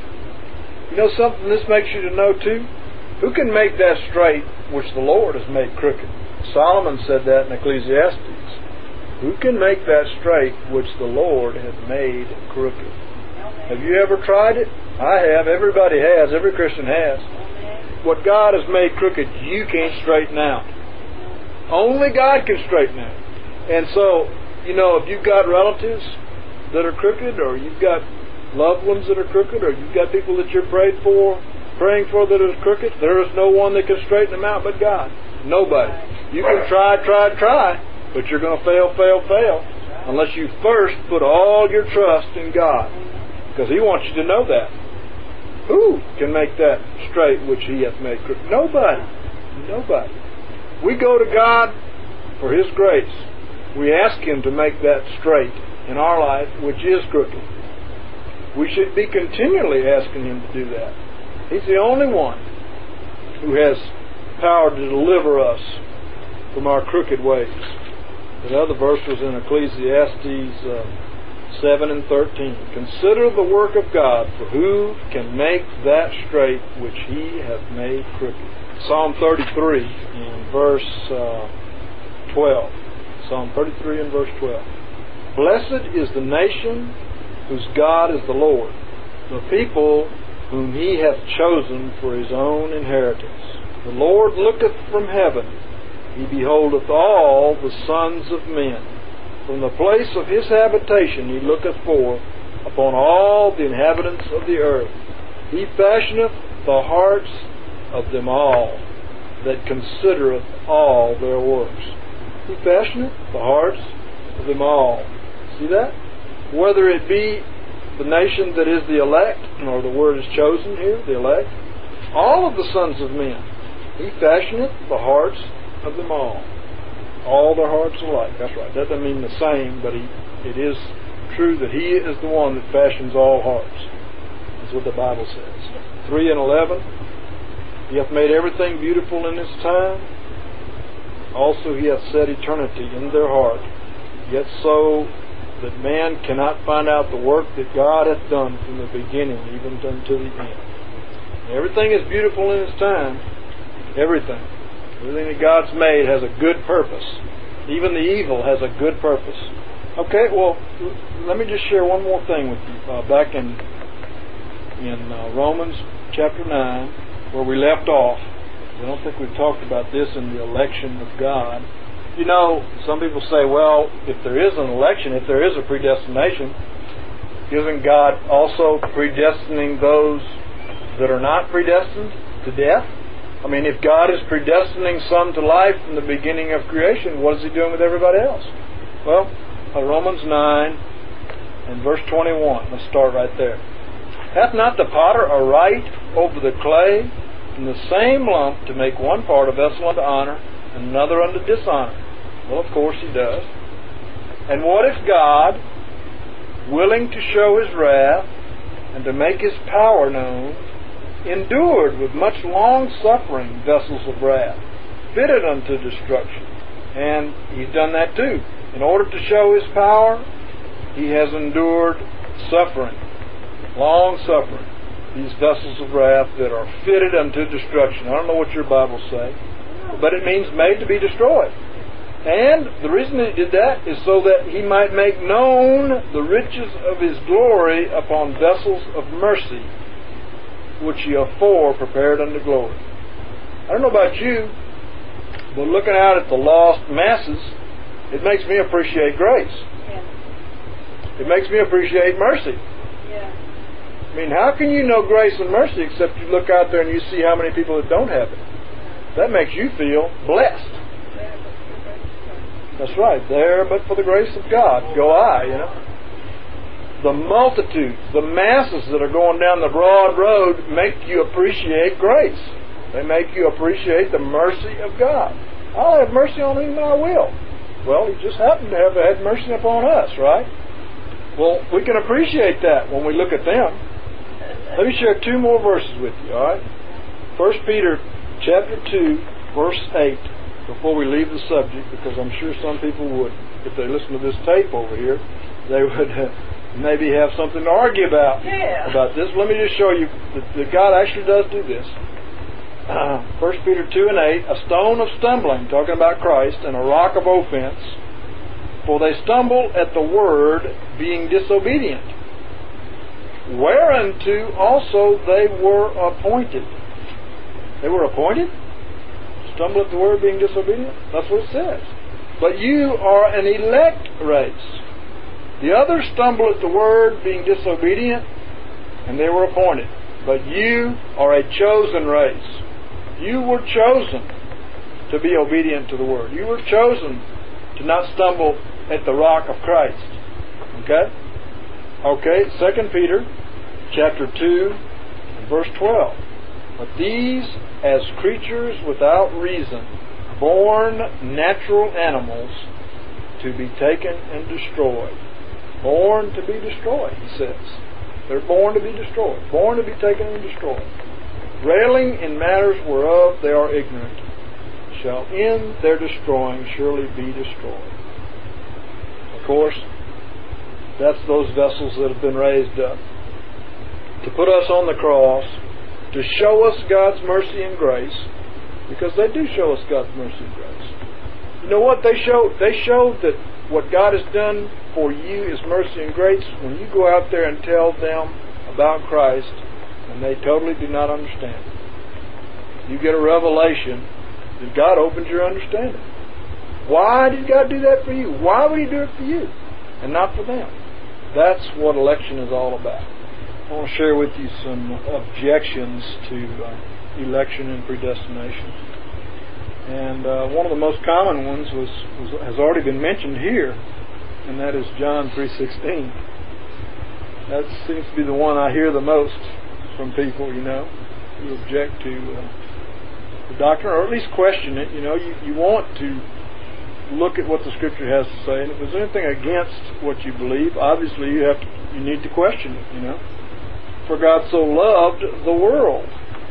You know something this makes you to know too? Who can make that straight which the Lord has made crooked? Solomon said that in Ecclesiastes. Who can make that straight which the Lord has made crooked? Have you ever tried it? I have. Everybody has. Every Christian has. What God has made crooked, you can't straighten out. Only God can straighten out. And so, you know, if you've got relatives that are crooked, or you've got loved ones that are crooked, or you've got people that you're prayed for, praying for that are crooked, there is no one that can straighten them out but God. Nobody. You can try, try, try, but you're going to fail, fail, fail, unless you first put all your trust in God. Because He wants you to know that. Who can make that straight which He hath made crooked? Nobody. Nobody. We go to God for His grace. We ask Him to make that straight in our life, which is crooked. We should be continually asking Him to do that. He's the only one who has power to deliver us from our crooked ways. The other verse was in Ecclesiastes uh, seven and thirteen. Consider the work of God, for who can make that straight which He hath made crooked? Psalm thirty-three and verse uh, twelve. Psalm thirty-three and verse twelve. Blessed is the nation whose God is the Lord, the people whom He hath chosen for His own inheritance. The Lord looketh from heaven, He beholdeth all the sons of men. From the place of His habitation He looketh forth upon all the inhabitants of the earth. He fashioneth the hearts of them all that considereth all their works. He fashioneth the hearts of them all. See that? Whether it be the nation that is the elect, or the word is chosen here, the elect, all of the sons of men, He fashioneth the hearts of them all. All their hearts alike. That's right. That doesn't mean the same, but he, it is true that He is the one that fashions all hearts. That's what the Bible says. three and eleven. He hath made everything beautiful in His time. Also He hath set eternity in their heart. Yet so that man cannot find out the work that God hath done from the beginning even unto the end. Everything is beautiful in its time. Everything. Everything that God's made has a good purpose. Even the evil has a good purpose. Okay, well, let me just share one more thing with you. Uh, back in in uh, Romans chapter nine, where we left off, I don't think we've talked about this in the election of God. You know, some people say, well, if there is an election, if there is a predestination, isn't God also predestining those that are not predestined to death? I mean, if God is predestining some to life from the beginning of creation, what is He doing with everybody else? Well, Romans nine and verse twenty-one. Let's start right there. Hath not the potter a right over the clay in the same lump to make one part a vessel unto honor and another unto dishonor? Well, of course He does. And what if God, willing to show His wrath and to make His power known, endured with much long suffering vessels of wrath, fitted unto destruction? And He's done that too. In order to show His power, He has endured suffering, long suffering, these vessels of wrath that are fitted unto destruction. I don't know what your Bible say, but it means made to be destroyed. And the reason He did that is so that He might make known the riches of His glory upon vessels of mercy, which ye afore prepared unto glory. I don't know about you, but looking out at the lost masses, it makes me appreciate grace. Yeah. It makes me appreciate mercy. Yeah. I mean, how can you know grace and mercy except you look out there and you see how many people that don't have it? That makes you feel blessed. That's right. There, but for the grace of God, go I, you know. The multitudes, the masses that are going down the broad road make you appreciate grace. They make you appreciate the mercy of God. I'll have mercy on whom I will. Well, He just happened to have had mercy upon us, right? Well, we can appreciate that when we look at them. Let me share two more verses with you, all right? First Peter chapter two, verse eight, before we leave the subject, because I'm sure some people would, if they listen to this tape over here, they would uh, maybe have something to argue about, yeah. about this. Let me just show you that, that God actually does do this. Uh, First Peter two and eight, a stone of stumbling, talking about Christ, and a rock of offense, for they stumble at the word, being disobedient. Whereunto also they were appointed. They were appointed? Stumble at the word, being disobedient? That's what it says. But you are an elect race. The others stumble at the word, being disobedient, and they were appointed. But you are a chosen race. You were chosen to be obedient to the word. You were chosen to not stumble at the rock of Christ. Okay? Okay, Second Peter chapter two, verse twelve. But these, as creatures without reason, born natural animals, to be taken and destroyed. Born to be destroyed, he says. They're born to be destroyed. Born to be taken and destroyed. Railing in matters whereof they are ignorant, shall in their destroying surely be destroyed. Of course, that's those vessels that have been raised up to put us on the cross, to show us God's mercy and grace, because they do show us God's mercy and grace. You know what? They show, they showed that what God has done for you is mercy and grace when you go out there and tell them about Christ and they totally do not understand it. You get a revelation that God opens your understanding. Why did God do that for you? Why would He do it for you and not for them? That's what election is all about. I want to share with you some objections to uh, election and predestination. And uh, one of the most common ones was, was has already been mentioned here, and that is John three sixteen. That seems to be the one I hear the most from people, you know, who object to uh, the doctrine, or at least question it. You know, you, you want to look at what the Scripture has to say, and if there's anything against what you believe, obviously you have to, you need to question it, you know. For God so loved the world.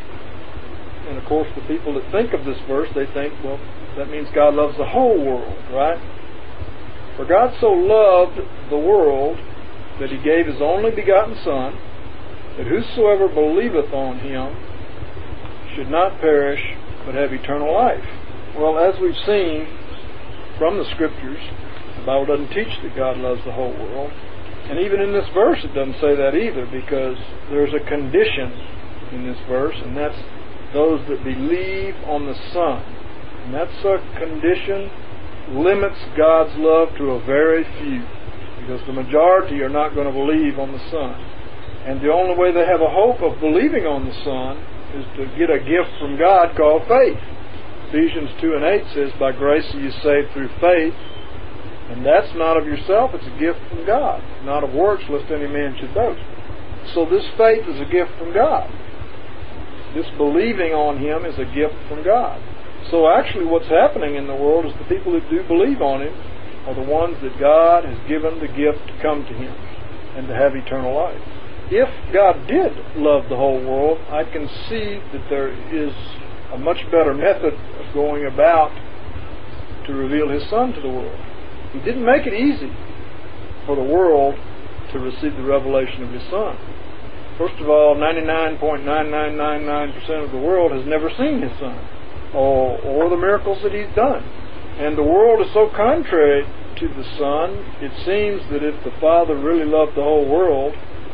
And of course, the people that think of this verse, they think, well, that means God loves the whole world, right? For God so loved the world that He gave His only begotten Son, that whosoever believeth on Him should not perish, but have eternal life. Well, as we've seen from the Scriptures, the Bible doesn't teach that God loves the whole world. And even in this verse it doesn't say that either, because there's a condition in this verse, and that's those that believe on the Son. And that's a condition limits God's love to a very few, because the majority are not going to believe on the Son. And the only way they have a hope of believing on the Son is to get a gift from God called faith. Ephesians two and eight says, by grace are you saved through faith, and that's not of yourself, it's a gift from God, not of works, lest any man should boast. So this faith is a gift from God. This believing on Him is a gift from God. So actually what's happening in the world is the people that do believe on Him are the ones that God has given the gift to come to Him and to have eternal life. If God did love the whole world, I can see that there is a much better method of going about to reveal His Son to the world. He didn't make it easy for the world to receive the revelation of His Son. First of all, ninety-nine point nine nine nine nine percent of the world has never seen His Son, or, or the miracles that He's done. And the world is so contrary to the Son, it seems that if the Father really loved the whole world,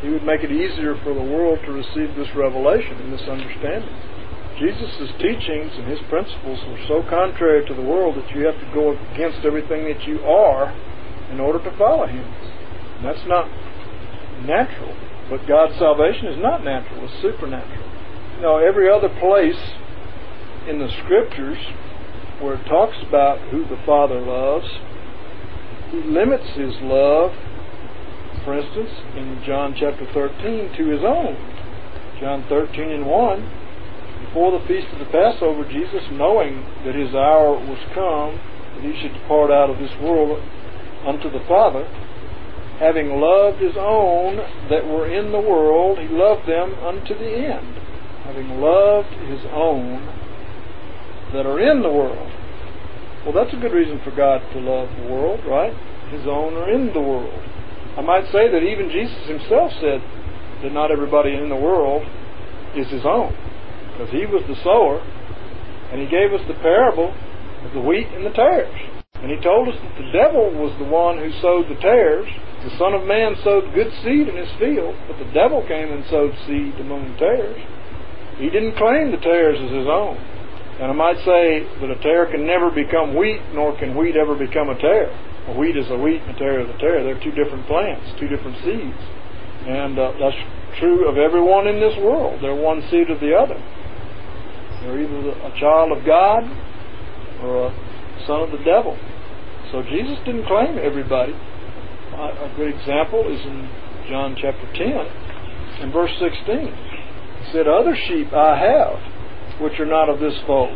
He would make it easier for the world to receive this revelation and this understanding. Jesus' teachings and his principles were so contrary to the world that you have to go against everything that you are in order to follow him. And that's not natural. But God's salvation is not natural, it's supernatural. You know, every other place in the Scriptures where it talks about who the Father loves, he limits his love, for instance, in John chapter thirteen, to his own. John thirteen and one, before the feast of the Passover, Jesus, knowing that his hour was come, that he should depart out of this world unto the Father, having loved his own that were in the world, he loved them unto the end. Having loved his own that are in the world. Well, that's a good reason for God to love the world, right? His own are in the world. I might say that even Jesus himself said that not everybody in the world is his own, because he was the sower, and he gave us the parable of the wheat and the tares. And he told us that the devil was the one who sowed the tares. The Son of Man sowed good seed in his field, but the devil came and sowed seed among the tares. He didn't claim the tares as his own. And I might say that a tare can never become wheat, nor can wheat ever become a tare. A wheat is a wheat and a tare is a tare. They're two different plants, two different seeds. And uh, that's true of everyone in this world. They're one seed of the other. They're either a child of God or a son of the devil. So Jesus didn't claim everybody. A good example is in John chapter ten and verse sixteen. He said, "Other sheep I have, which are not of this fold.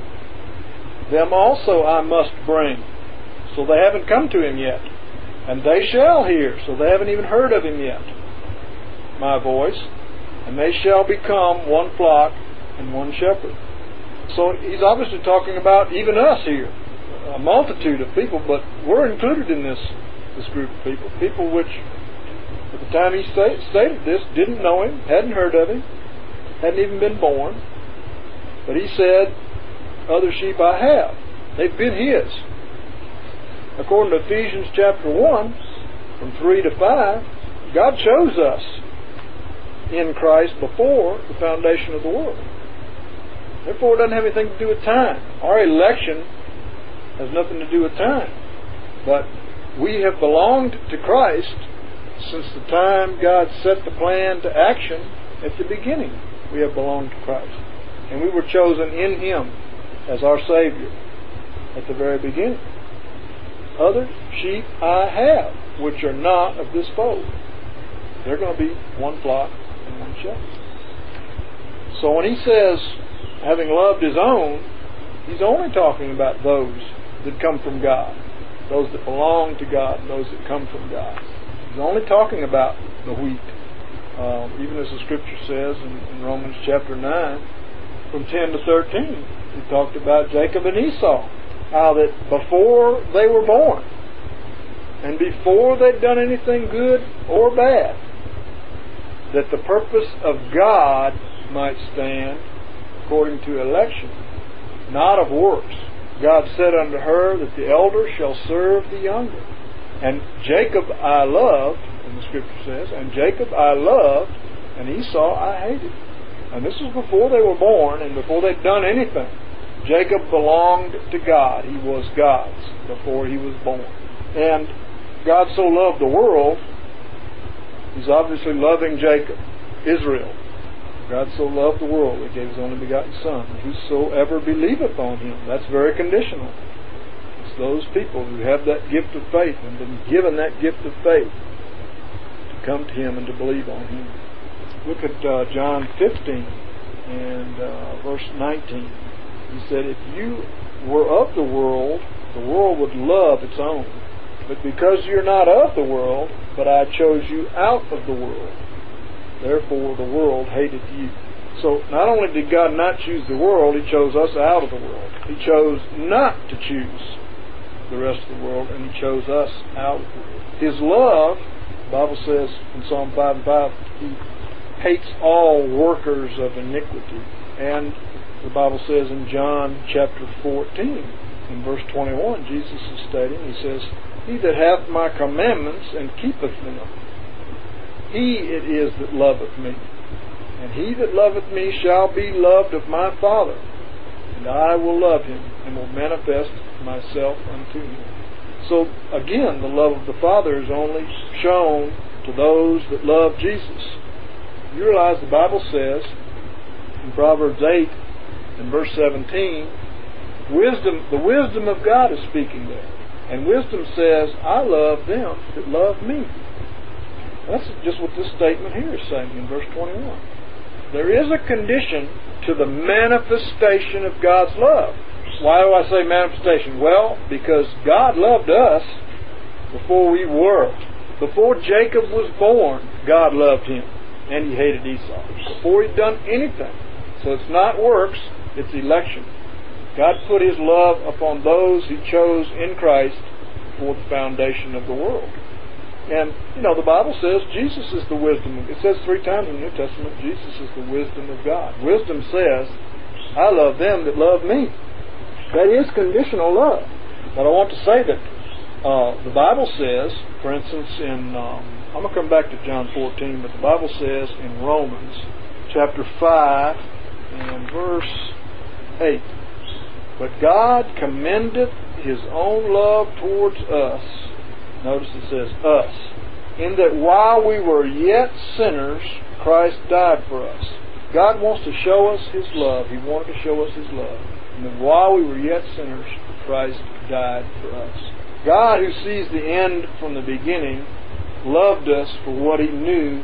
Them also I must bring." So they haven't come to him yet. "And they shall hear," so they haven't even heard of him yet, "my voice. And they shall become one flock and one shepherd." So he's obviously talking about even us here. A multitude of people, but we're included in this, this group of people. People which, at the time he sta- stated this, didn't know him, hadn't heard of him, hadn't even been born. But he said, "Other sheep I have." They've been his. According to Ephesians chapter one, from three to five, God chose us in Christ before the foundation of the world. Therefore, it doesn't have anything to do with time. Our election has nothing to do with time. But we have belonged to Christ since the time God set the plan to action at the beginning. We have belonged to Christ. And we were chosen in him as our Savior at the very beginning. "Other sheep I have, which are not of this fold." They're going to be one flock and one shepherd. So when he says, having loved his own, he's only talking about those that come from God, those that belong to God, and those that come from God. He's only talking about the wheat. Um, even as the Scripture says in, in Romans chapter nine, from ten to thirteen, he talked about Jacob and Esau, how that before they were born, and before they'd done anything good or bad, that the purpose of God might stand according to election, not of works. God said unto her that the elder shall serve the younger. And Jacob I loved, and the Scripture says, and Jacob I loved, and Esau I hated. And this was before they were born and before they'd done anything. Jacob belonged to God. He was God's before he was born. And God so loved the world, he's obviously loving Jacob, Israel. God so loved the world, he gave his only begotten Son. Whosoever believeth on him, that's very conditional. It's those people who have that gift of faith and been given that gift of faith to come to him and to believe on him. Look at uh, John fifteen and uh, verse nineteen. He said, "If you were of the world, the world would love its own. But because you're not of the world, but I chose you out of the world, therefore the world hated you." So not only did God not choose the world, he chose us out of the world. He chose not to choose the rest of the world, and he chose us out of the world. His love, the Bible says in Psalm five and five, he hates all workers of iniquity. And the Bible says in John chapter fourteen, in verse twenty-one, Jesus is stating, he says, "He that hath my commandments and keepeth them, He it is that loveth me. And he that loveth me shall be loved of my Father. And I will love him, and will manifest myself unto him. So, again, the love of the Father is only shown to those that love Jesus. You realize the Bible says, in Proverbs eight and verse seventeen, wisdom, the wisdom of God is speaking there. And wisdom says, I love them that love me. That's just what this statement here is saying in verse twenty-one. There is a condition to the manifestation of God's love. Why do I say manifestation? Well, because God loved us before we were. Before Jacob was born, God loved him. And he hated Esau. Before he'd done anything. So it's not works, it's election. God put his love upon those he chose in Christ before the foundation of the world. And, you know, the Bible says Jesus is the wisdom. It says three times in the New Testament, Jesus is the wisdom of God. Wisdom says, I love them that love me. That is conditional love. But I want to say that uh, the Bible says, for instance, in, um, I'm going to come back to John fourteen, but the Bible says in Romans chapter five and verse eight, but God commendeth his own love towards us. Notice it says us. In that while we were yet sinners, Christ died for us. God wants to show us his love. He wanted to show us his love. And that while we were yet sinners, Christ died for us. God, who sees the end from the beginning, loved us for what he knew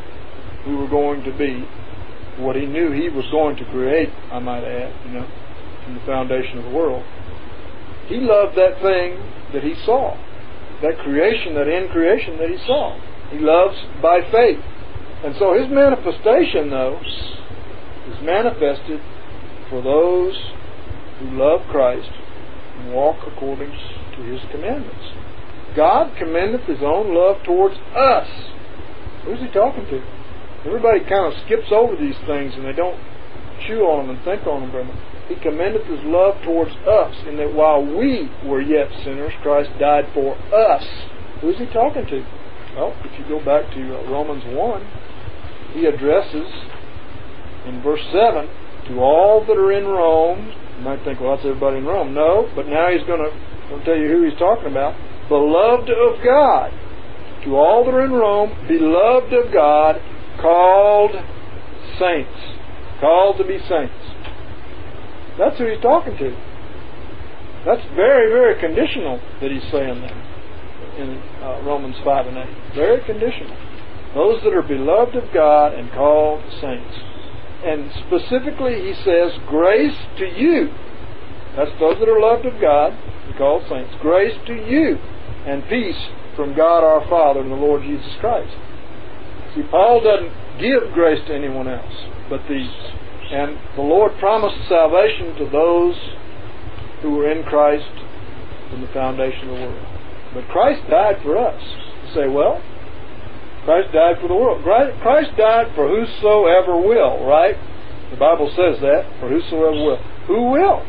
we were going to be. What he knew he was going to create, I might add, you know, from the foundation of the world. He loved that thing that he saw. That creation, that end creation that he saw. He loves by faith. And so his manifestation, though, is manifested for those who love Christ and walk according to his commandments. God commendeth his own love towards us. Who's he talking to? Everybody kind of skips over these things and they don't chew on them and think on them very much. He commendeth his love towards us, in that while we were yet sinners, Christ died for us. Who is he talking to? Well, if you go back to Romans one, he addresses in verse seven, to all that are in Rome. You might think, well, that's everybody in Rome. No, but now he's going to, going to tell you who he's talking about. Beloved of God. To all that are in Rome, beloved of God, called saints. Called to be saints. That's who he's talking to. That's very, very conditional that he's saying that in uh, Romans five and eight. Very conditional. Those that are beloved of God and called saints. And specifically he says, grace to you. That's those that are loved of God and called saints. Grace to you and peace from God our Father and the Lord Jesus Christ. See, Paul doesn't give grace to anyone else but these. And the Lord promised salvation to those who were in Christ from the foundation of the world. But Christ died for us. You say, well, Christ died for the world. Christ died for whosoever will, right? The Bible says that, for whosoever will. Who will?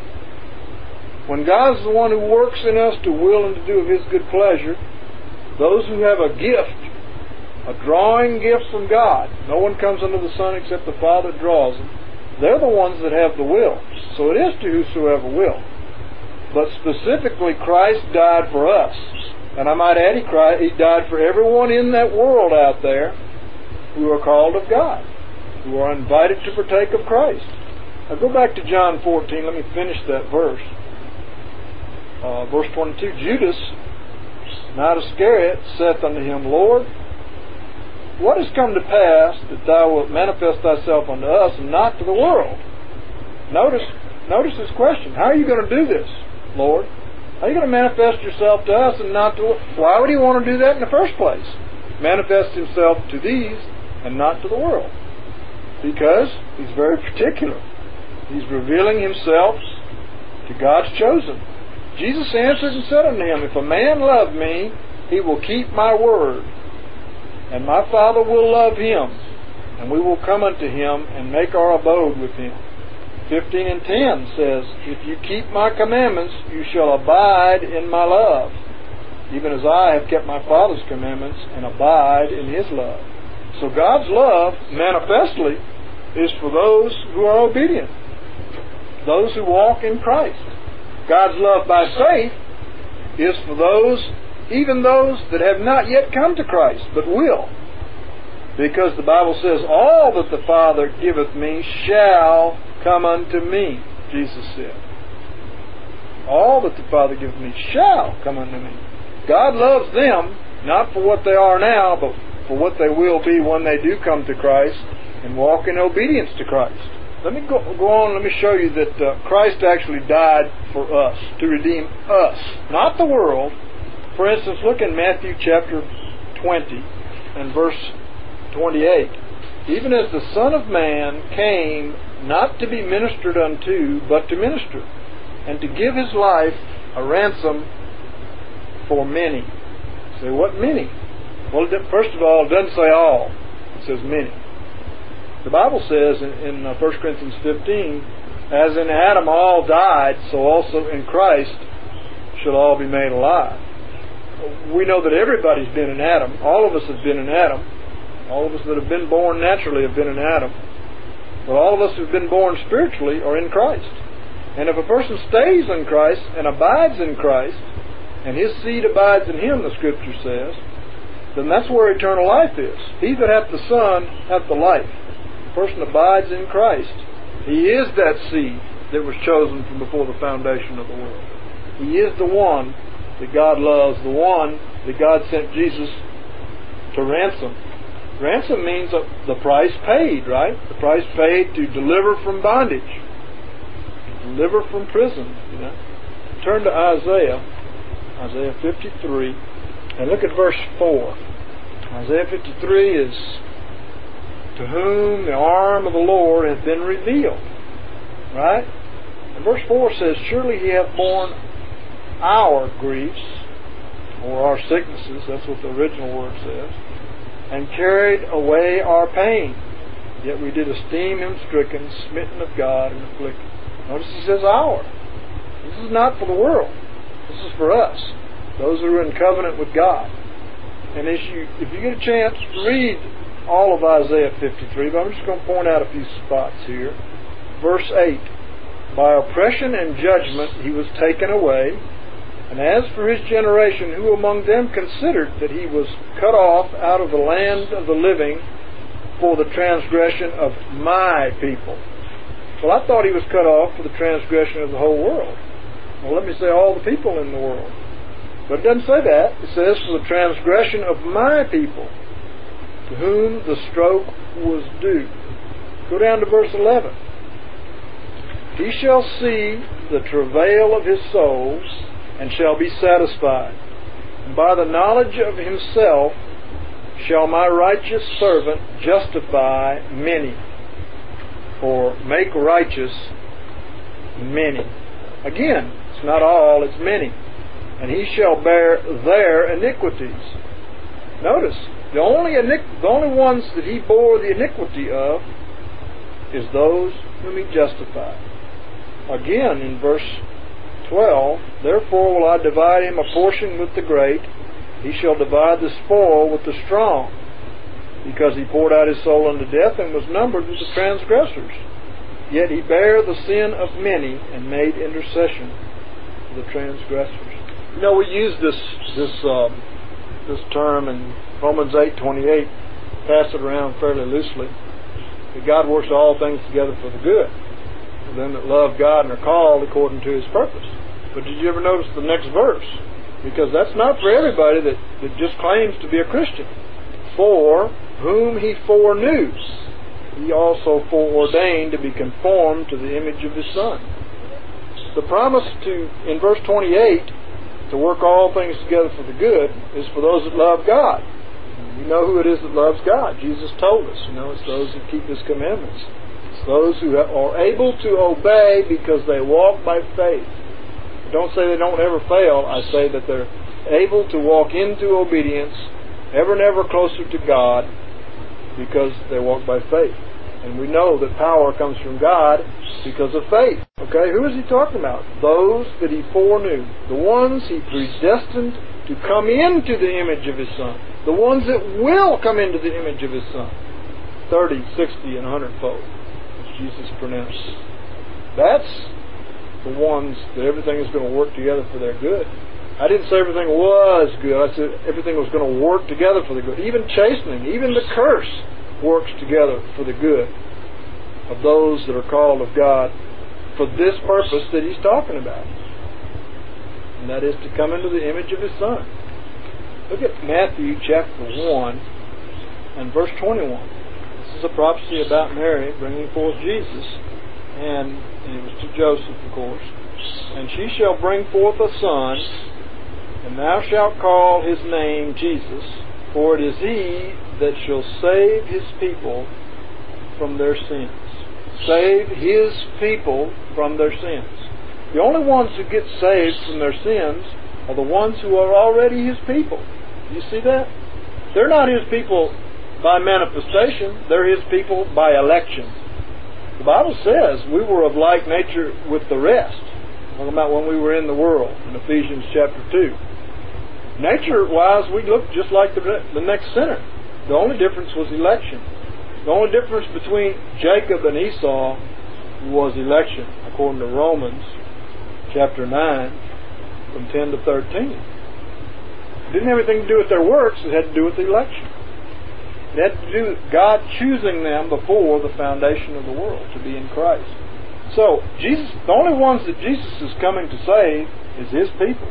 When God's the one who works in us to will and to do of his good pleasure, those who have a gift, a drawing gift from God, no one comes under the sun except the Father draws them, they're the ones that have the will. So it is to whosoever will. But specifically, Christ died for us. And I might add, he, cried, he died for everyone in that world out there who are called of God, who are invited to partake of Christ. Now go back to John fourteen. Let me finish that verse. Uh, verse twenty-two, Judas, not Iscariot, saith unto him, Lord, what has come to pass that thou wilt manifest thyself unto us and not to the world? Notice, notice this question. How are you going to do this, Lord? How are you going to manifest yourself to us and not to the world? Why would he want to do that in the first place? Manifest himself to these and not to the world. Because he's very particular. He's revealing himself to God's chosen. Jesus answered and said unto him, If a man love me, he will keep my word. And my Father will love him, and we will come unto him and make our abode with him. fifteen and ten says, If you keep my commandments, you shall abide in my love, even as I have kept my Father's commandments and abide in his love. So God's love, manifestly, is for those who are obedient, those who walk in Christ. God's love by faith is for those, even those that have not yet come to Christ, but will. Because the Bible says, all that the Father giveth me shall come unto me, Jesus said. All that the Father giveth me shall come unto me. God loves them, not for what they are now, but for what they will be when they do come to Christ and walk in obedience to Christ. Let me go, go on, let me show you that uh, Christ actually died for us, to redeem us, not the world. For instance, look in Matthew chapter twenty and verse twenty-eight. Even as the Son of Man came not to be ministered unto, but to minister, and to give His life a ransom for many. Say, what many? Well, first of all, it doesn't say all. It says many. The Bible says in, in First Corinthians fifteen, as in Adam all died, so also in Christ shall all be made alive. We know that everybody's been in Adam. All of us have been in Adam. All of us that have been born naturally have been in Adam. But all of us who have been born spiritually are in Christ. And if a person stays in Christ and abides in Christ, and his seed abides in him, the Scripture says, then that's where eternal life is. He that hath the Son hath the life. The person abides in Christ. He is that seed that was chosen from before the foundation of the world. He is the one that God loves, the one that God sent Jesus to ransom. Ransom means the price paid, right? The price paid to deliver from bondage, to deliver from prison. You know. Turn to Isaiah, Isaiah fifty-three, and look at verse four. Isaiah fifty-three is, to whom the arm of the Lord hath been revealed. Right? And verse four says, surely He hath borne our griefs, or our sicknesses, that's what the original word says, and carried away our pain. Yet we did esteem Him stricken, smitten of God, and afflicted. Notice He says our. This is not for the world. This is for us, those who are in covenant with God. And as you, if you get a chance, read all of Isaiah fifty-three, but I'm just going to point out a few spots here. Verse eight, by oppression and judgment He was taken away, and as for His generation, who among them considered that He was cut off out of the land of the living for the transgression of my people? Well, I thought He was cut off for the transgression of the whole world. Well, let me say all the people in the world. But it doesn't say that. It says for the transgression of my people, to whom the stroke was due. Go down to verse eleven. He shall see the travail of His soul, and shall be satisfied. And by the knowledge of Himself shall my righteous servant justify many, or make righteous many. Again, it's not all, it's many. And He shall bear their iniquities. Notice, the only iniqu- the only ones that He bore the iniquity of is those whom He justified. Again, in verse twelve, therefore will I divide him a portion with the great, he shall divide the spoil with the strong, because he poured out his soul unto death and was numbered with the transgressors. Yet he bare the sin of many and made intercession for the transgressors. You know, we use this this um, this term in Romans eight twenty-eight, pass it around fairly loosely, that God works all things together for the good, for them that love God and are called according to His purpose. But did you ever notice the next verse? Because that's not for everybody that, that just claims to be a Christian. For whom He foreknew, He also foreordained to be conformed to the image of His Son. The promise to, in verse twenty-eight, to work all things together for the good is for those that love God. You know who it is that loves God. Jesus told us. You know, it's those who keep His commandments. It's those who are able to obey because they walk by faith. I don't say they don't ever fail. I say that they're able to walk into obedience ever and ever closer to God because they walk by faith. And we know that power comes from God because of faith. Okay, who is He talking about? Those that He foreknew. The ones He predestined to come into the image of His Son. The ones that will come into the image of His Son. thirty, sixty, and a hundredfold. As Jesus pronounced. That's the ones that everything is going to work together for their good. I didn't say everything was good. I said everything was going to work together for the good. Even chastening, even the curse works together for the good of those that are called of God for this purpose that He's talking about. And that is to come into the image of His Son. Look at Matthew chapter one and verse twenty-one. This is a prophecy about Mary bringing forth Jesus. And, and it was to Joseph, of course. And she shall bring forth a son, and thou shalt call his name Jesus, for it is he that shall save his people from their sins. Save his people from their sins. The only ones who get saved from their sins are the ones who are already His people. Do you see that? They're not His people by manifestation. They're His people by election. The Bible says we were of like nature with the rest. Talking about when we were in the world in Ephesians chapter two. Nature-wise, we looked just like the, the next sinner. The only difference was election. The only difference between Jacob and Esau was election, according to Romans chapter nine, from ten to thirteen. It didn't have anything to do with their works. It had to do with the election. It had to do with God choosing them before the foundation of the world to be in Christ. So, Jesus, the only ones that Jesus is coming to save is His people.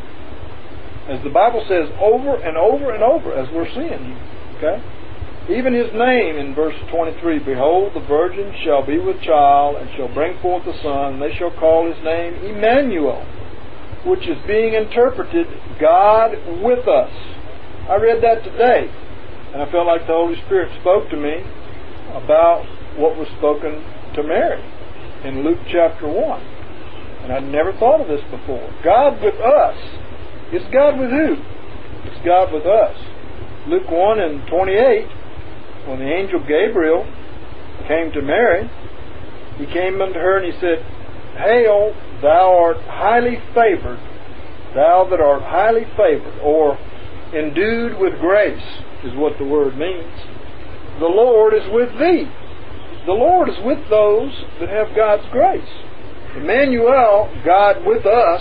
As the Bible says over and over and over, as we're seeing here. Okay? Even His name in verse twenty-three, Behold, the virgin shall be with child, and shall bring forth a son, and they shall call His name Emmanuel, which is being interpreted, God with us. I read that today, and I felt like the Holy Spirit spoke to me about what was spoken to Mary in Luke chapter one. And I'd never thought of this before. God with us. It's God with who? It's God with us. Luke one and twenty-eight, when the angel Gabriel came to Mary, he came unto her and he said, Hail, thou art highly favored, thou that art highly favored, or endued with grace, is what the word means. The Lord is with thee. The Lord is with those that have God's grace. Emmanuel, God with us,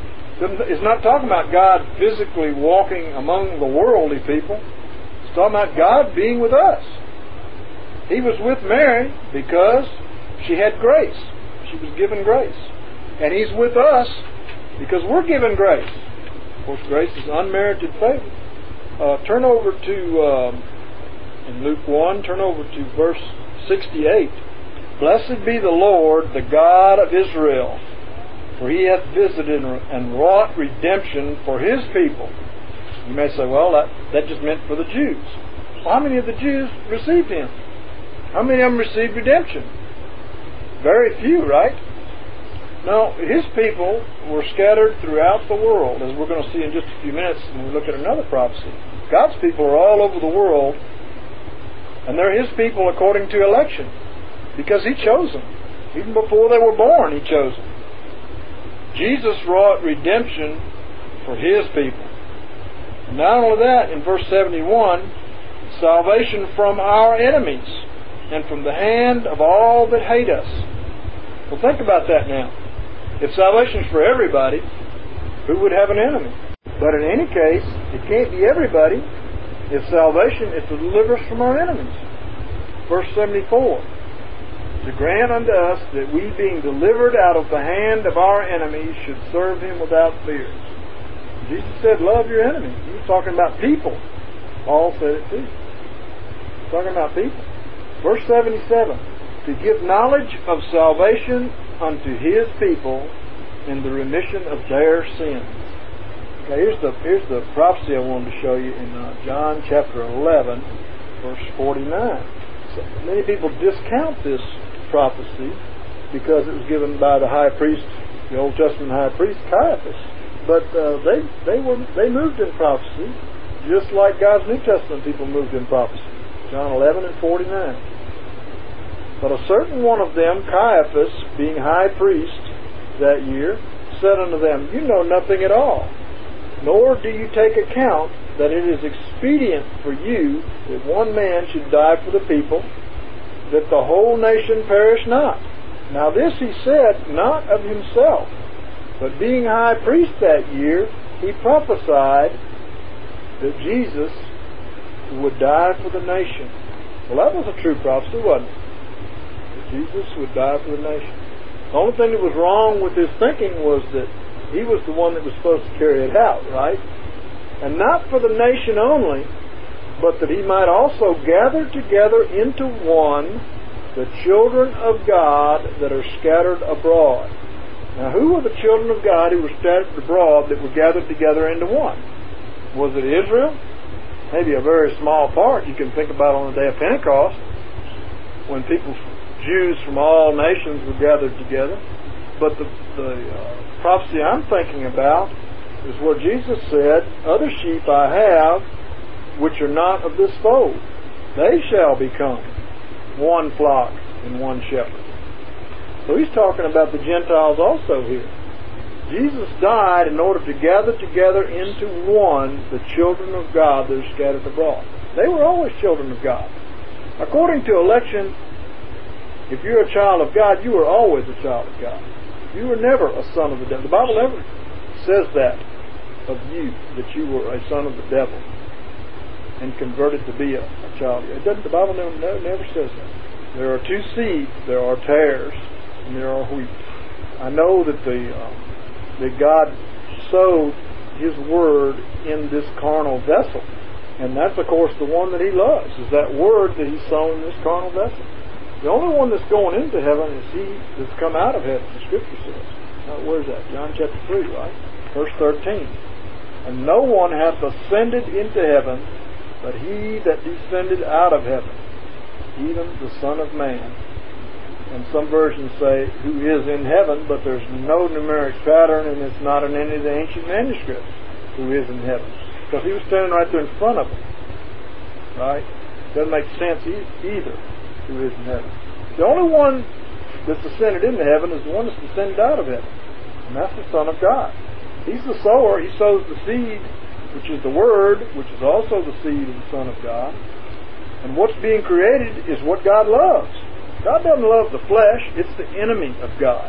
is not talking about God physically walking among the worldly people. It's talking about God being with us. He was with Mary because she had grace. She was given grace. And He's with us because we're given grace. Of course, grace is unmerited favor. Uh, turn over to, um, in Luke one, turn over to verse sixty-eight. Blessed be the Lord, the God of Israel, for He hath visited and wrought redemption for His people. You may say, well, that, that just meant for the Jews. Well, how many of the Jews received Him? How many of them received redemption? Very few, right? No, His people were scattered throughout the world, as we're going to see in just a few minutes when we look at another prophecy. God's people are all over the world, and they're His people according to election, because He chose them. Even before they were born, He chose them. Jesus wrought redemption for His people. And not only that, in verse seventy-one, salvation from our enemies, and from the hand of all that hate us. Well, think about that now. If salvation is for everybody, who would have an enemy? But in any case, it can't be everybody if salvation is to deliver us from our enemies. Verse seventy-four, to grant unto us that we, being delivered out of the hand of our enemies, should serve Him without fear. Jesus said, love your enemies. He was talking about people. Paul said it too. He's talking about people. Verse seventy-seven, to give knowledge of salvation unto His people in the remission of their sins. Okay, here's the here's the prophecy I wanted to show you in uh, John chapter eleven, verse forty-nine. So many people discount this prophecy because it was given by the high priest, the Old Testament high priest Caiaphas. But uh, they they were they moved in prophecy just like God's New Testament people moved in prophecy. John eleven and forty-nine. But a certain one of them, Caiaphas, being high priest that year, said unto them, You know nothing at all, nor do you take account that it is ex- expedient for you that one man should die for the people, that the whole nation perish not. Now this he said not of himself, but being high priest that year, he prophesied that Jesus would die for the nation. Well, that was a true prophecy, wasn't it? That Jesus would die for the nation. The only thing that was wrong with his thinking was that he was the one that was supposed to carry it out, right? And not for the nation only, but that he might also gather together into one the children of God that are scattered abroad. Now, who were the children of God who were scattered abroad that were gathered together into one? Was it Israel? Maybe a very small part. You can think about on the day of Pentecost, when people, Jews from all nations were gathered together. But the, the uh, prophecy I'm thinking about is where Jesus said, other sheep I have, which are not of this fold. They shall become one flock and one shepherd. So he's talking about the Gentiles also here. Jesus died in order to gather together into one the children of God that are scattered abroad. They were always children of God. According to election, if you're a child of God, you are always a child of God. You were never a son of the devil. The Bible never says that of you, that you were a son of the devil and converted to be a, a child. It doesn't. The Bible never, never, never says that. There are two seeds. There are tares and there are wheat. I know that the um, that God sowed His Word in this carnal vessel, and that's of course the one that He loves. Is that Word that He's sown in this carnal vessel? The only one that's going into heaven is he that's come out of heaven. The Scripture says. Now, where's that? John chapter three, right? Verse thirteen. And no one hath ascended into heaven, but he that descended out of heaven, even the Son of Man. And some versions say, who is in heaven, but there's no numeric pattern, and it's not in any of the ancient manuscripts, who is in heaven. Because he was standing right there in front of them. Right? Doesn't make sense either, who is in heaven. The only one that's ascended into heaven is the one that's descended out of heaven. And that's the Son of God. He's the sower. He sows the seed, which is the Word, which is also the seed of the Son of God. And what's being created is what God loves. God doesn't love the flesh. It's the enemy of God.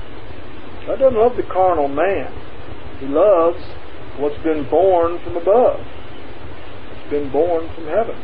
God doesn't love the carnal man. He loves what's been born from above. It's been born from heaven.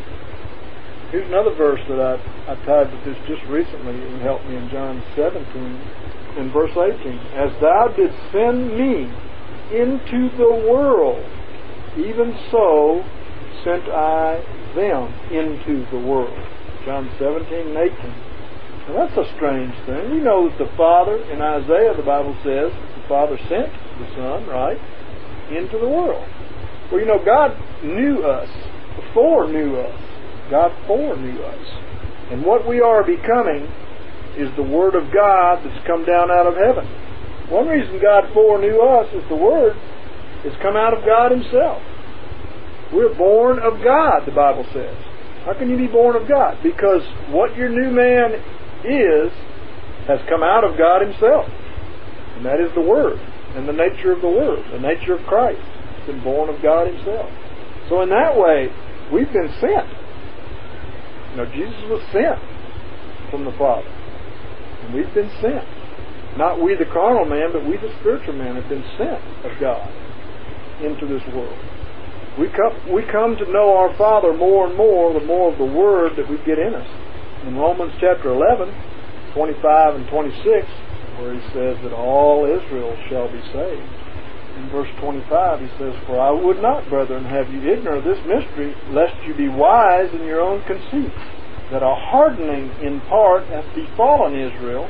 Here's another verse that I, I tied with this just recently. It helped me in John seventeen, in verse eighteen. As thou didst send me into the world, even so sent I them into the world. John seventeen and eighteen. Now that's a strange thing. We know that the Father, in Isaiah, the Bible says, the Father sent the Son, right, into the world. Well, you know, God knew us, foreknew us. God foreknew us. And what we are becoming is the Word of God that's come down out of heaven. One reason God foreknew us is the Word has come out of God Himself. We're born of God, the Bible says. How can you be born of God? Because what your new man is has come out of God Himself. And that is the Word and the nature of the Word, the nature of Christ. It's been born of God Himself. So in that way, we've been sent. You know, Jesus was sent from the Father. And we've been sent. Not we the carnal man, but we the spiritual man have been sent of God into this world. We come, we come to know our Father more and more, the more of the Word that we get in us. In Romans chapter eleven, twenty-five and twenty-six, where he says that all Israel shall be saved. In verse twenty-five, he says, For I would not, brethren, have you ignorant of this mystery, lest you be wise in your own conceit, that a hardening in part hath befallen Israel,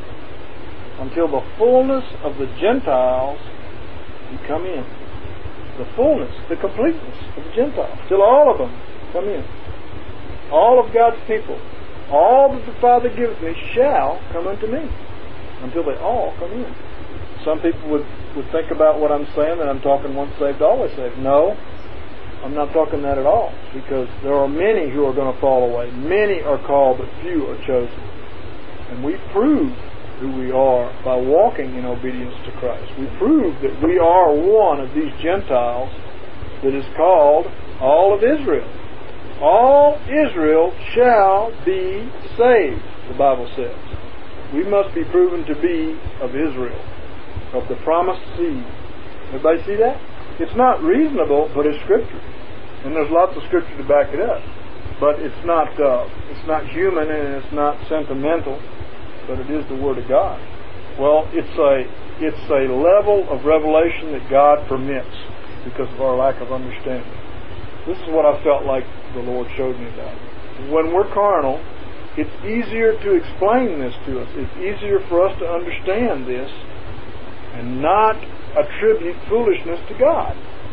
until the fullness of the Gentiles be come in. The fullness, the completeness of the Gentiles, till all of them come in. All of God's people, all that the Father giveth me shall come unto me, until they all come in. Some people would, would think about what I'm saying, that I'm talking once saved, always saved. No, I'm not talking that at all, because there are many who are going to fall away. Many are called, but few are chosen. And we prove who we are by walking in obedience to Christ. We prove that we are one of these Gentiles that is called All of Israel. All Israel shall be saved, the Bible says. We must be proven to be of Israel, of the promised seed. Everybody see that? It's not reasonable, but it's Scripture. And there's lots of Scripture to back it up. But it's not uh, it's not human and it's not sentimental, but it is the Word of God. Well, it's a it's a level of revelation that God permits because of our lack of understanding. This is what I felt like the Lord showed me about it. When we're carnal, it's easier to explain this to us. It's easier for us to understand this and not attribute foolishness to God.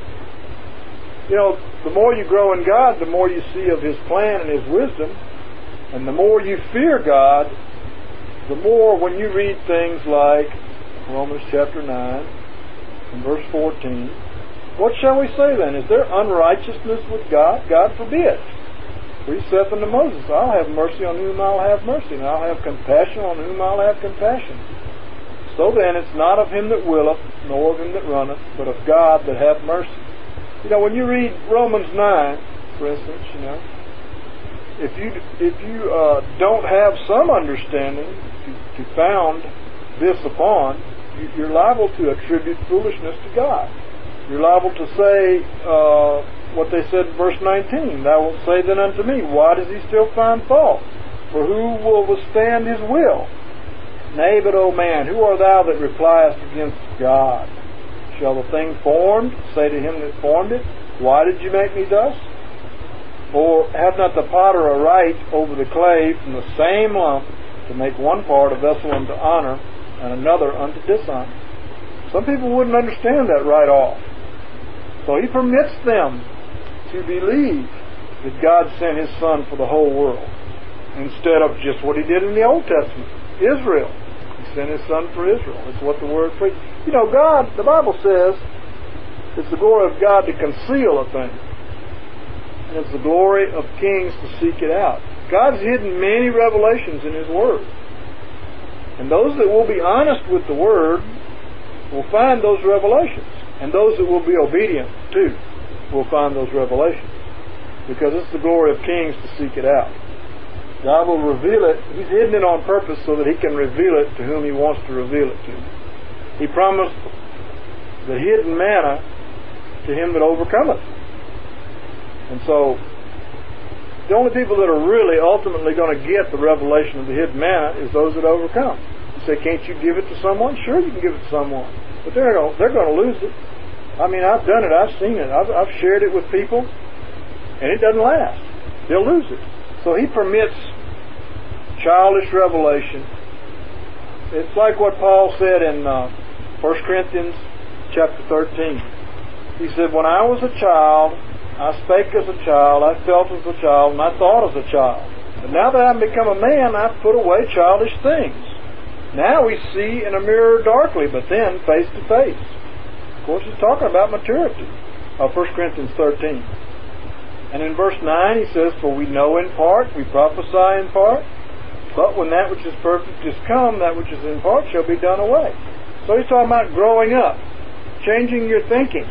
You know, the more you grow in God, the more you see of His plan and His wisdom, and the more you fear God, the more when you read things like Romans chapter nine and verse fourteen, what shall we say then? Is there unrighteousness with God? God forbid. For He saith unto Moses, I'll have mercy on whom I'll have mercy, and I'll have compassion on whom I'll have compassion. So then it's not of him that willeth, nor of him that runneth, but of God that hath mercy. You know, when you read Romans nine, for instance, you know, if you if you uh, don't have some understanding to, to found this upon, you, you're liable to attribute foolishness to God. You're liable to say uh, what they said in verse nineteen. Thou wilt say then unto me, why does he still find fault? For who will withstand his will? Nay, but, O man, who art thou that repliest against God? Shall the thing formed say to him that formed it, why did you make me thus? Or hath not the potter a right over the clay from the same lump to make one part a vessel unto honor and another unto dishonor? Some people wouldn't understand that right off. So He permits them to believe that God sent His Son for the whole world instead of just what He did in the Old Testament, Israel. He sent His Son for Israel. That's what the Word preaches. You know, God, the Bible says, it's the glory of God to conceal a thing. And it's the glory of kings to seek it out. God's hidden many revelations in His Word. And those that will be honest with the Word will find those revelations. And those that will be obedient, too, will find those revelations. Because it's the glory of kings to seek it out. God will reveal it. He's hidden it on purpose so that He can reveal it to whom He wants to reveal it to. He promised the hidden manna to him that overcometh. And so, the only people that are really ultimately going to get the revelation of the hidden manna is those that overcome. You say, can't you give it to someone? Sure, you can give it to someone. But they're going, they're going to lose it. I mean, I've done it. I've seen it. I've, I've shared it with people. And it doesn't last. They'll lose it. So He permits childish revelation. It's like what Paul said in uh, First Corinthians chapter thirteen. He said, when I was a child, I spake as a child, I felt as a child, and I thought as a child. But now that I've become a man, I've put away childish things. Now we see in a mirror darkly, but then face to face. Of course, he's talking about maturity. Uh, First Corinthians thirteen. And in verse nine he says, for we know in part, we prophesy in part, but when that which is perfect is come, that which is in part shall be done away. So he's talking about growing up, changing your thinking.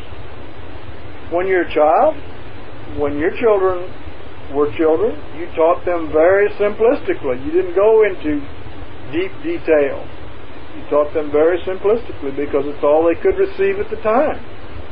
When you're a child, when your children were children, you taught them very simplistically. You didn't go into deep detail. You taught them very simplistically because it's all they could receive at the time.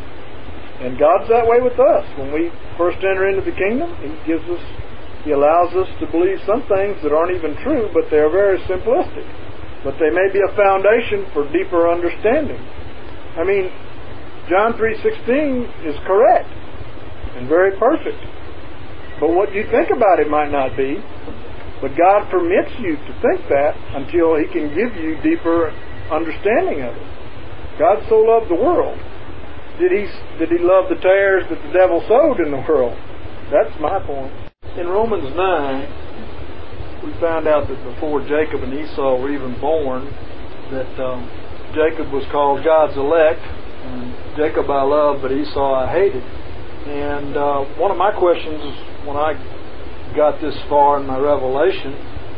And God's that way with us. When we first enter into the kingdom, He gives us, He allows us to believe some things that aren't even true, but they're very simplistic. But they may be a foundation for deeper understanding. I mean, John three sixteen is correct and very perfect. But what you think about it might not be. But God permits you to think that until He can give you deeper understanding of it. God so loved the world. Did He, did he love the tares that the devil sowed in the world? That's my point. In Romans nine, we found out that before Jacob and Esau were even born, that um, Jacob was called God's elect. And Jacob I loved, but Esau I hated. And uh, one of my questions when I got this far in my revelation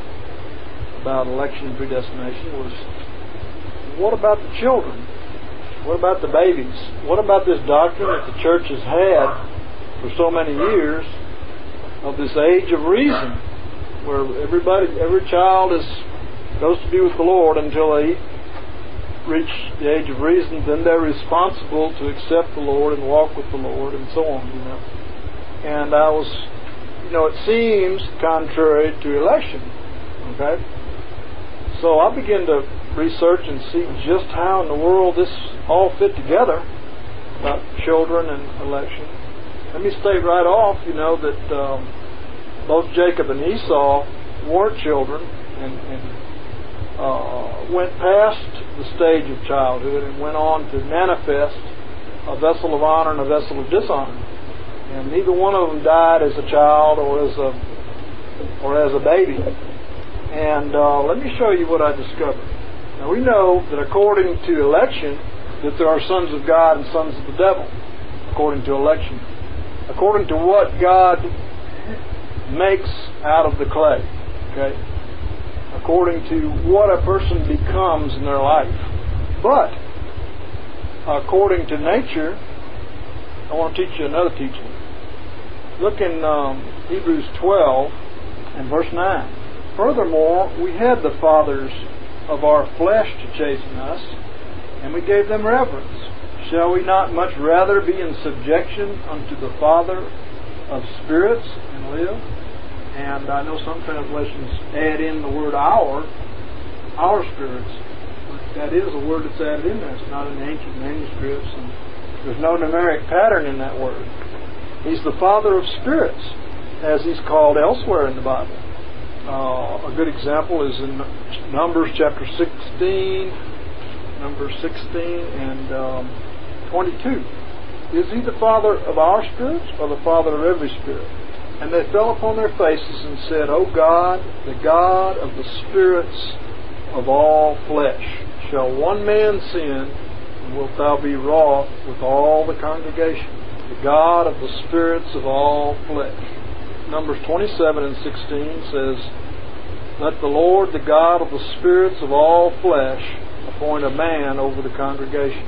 about election and predestination was, what about the children? What about the babies? What about this doctrine that the church has had for so many years of this age of reason, where everybody, every child is goes to be with the Lord until they reach the age of reason. Then they're responsible to accept the Lord and walk with the Lord and so on. You know, and I was, you know, it seems contrary to election. Okay, so I began to research and see just how in the world this all fit together about children and election. Let me state right off, you know, that um, both Jacob and Esau weren't children and, and uh, went past the stage of childhood and went on to manifest a vessel of honor and a vessel of dishonor. And neither one of them died as a child or as a or as a baby. And uh, let me show you what I discovered. Now we know that according to election, that there are sons of God and sons of the devil, according to election. According to what God makes out of the clay. Okay? According to what a person becomes in their life. But, according to nature, I want to teach you another teaching. Look in um, Hebrews twelve and verse nine. Furthermore, we had the fathers of our flesh to chasten us, and we gave them reverence. Shall we not much rather be in subjection unto the Father of spirits and live? And I know some translations add in the word our, our spirits. That is a word that's added in there. It's not in the ancient manuscripts, and there's no numeric pattern in that word. He's the Father of spirits, as he's called elsewhere in the Bible. Uh, a good example is in Numbers chapter sixteen, Numbers sixteen and um, twenty-two. Is he the Father of our spirits or the Father of every spirit? And they fell upon their faces and said, O God, the God of the spirits of all flesh, shall one man sin, and wilt thou be wroth with all the congregation? The God of the spirits of all flesh. Numbers twenty-seven and sixteen says, Let the Lord, the God of the spirits of all flesh, appoint a man over the congregation.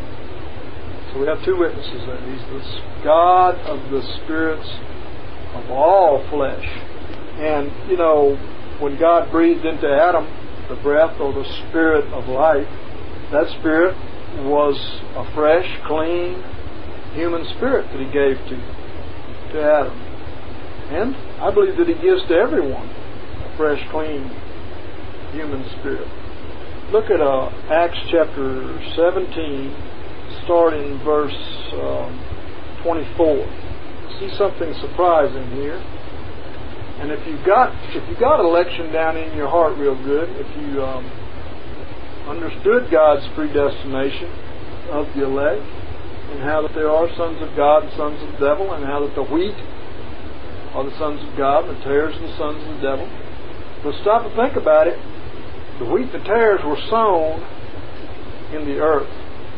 So we have two witnesses there. He's the God of the spirits of all flesh. And, you know, when God breathed into Adam the breath or the spirit of life, that spirit was a fresh, clean, human spirit that He gave to, to Adam. And I believe that He gives to everyone a fresh, clean, human spirit. Look at uh, Acts chapter seventeen, starting verse um, twenty-four. You see something surprising here. And if you got if you got election down in your heart real good, if you um, understood God's predestination of the elect, and how that there are sons of God and sons of the devil, and how that the wheat are the sons of God and the tares are the sons of the devil. But stop and think about it. The wheat and the tares were sown in the earth.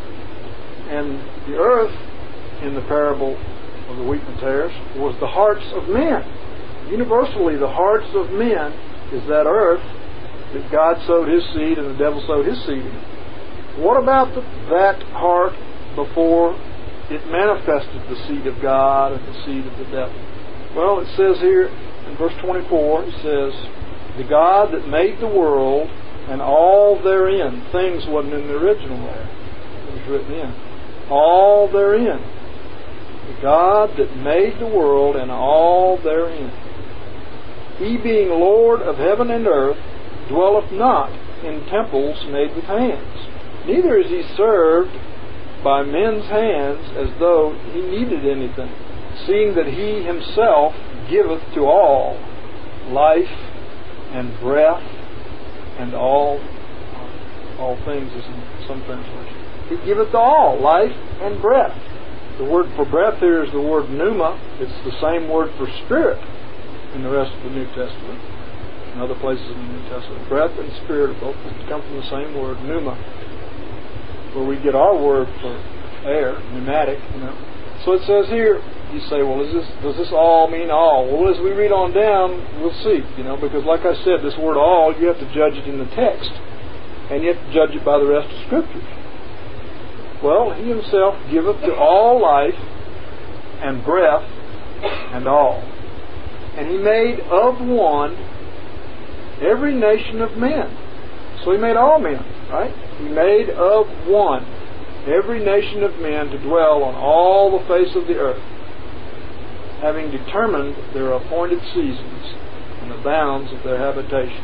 And the earth, in the parable of the wheat and the tares, was the hearts of men. Universally, the hearts of men is that earth that God sowed His seed and the devil sowed his seed in. What about the, that heart before it manifested the seed of God and the seed of the devil? Well, it says here in verse twenty-four, it says, the God that made the world and all therein. Things wasn't in the original there. It was written in. All therein. The God that made the world and all therein. He being Lord of heaven and earth, dwelleth not in temples made with hands. Neither is He served by men's hands as though He needed anything, seeing that He Himself giveth to all life and breath and all all things, is in some translations. He giveth to all life and breath. The word for breath here is the word pneuma. It's the same word for spirit in the rest of the New Testament, and other places in the New Testament. Breath and spirit both come from the same word, pneuma, where we get our word for air, pneumatic, you know. So it says here, you say, well, is this, does this all mean all? Well, as we read on down, we'll see, you know, because like I said, this word all, you have to judge it in the text, and you have to judge it by the rest of Scriptures. Well, He Himself giveth to all life and breath and all. And He made of one every nation of men. So He made all men, right? He made of one every nation of men to dwell on all the face of the earth, having determined their appointed seasons and the bounds of their habitation.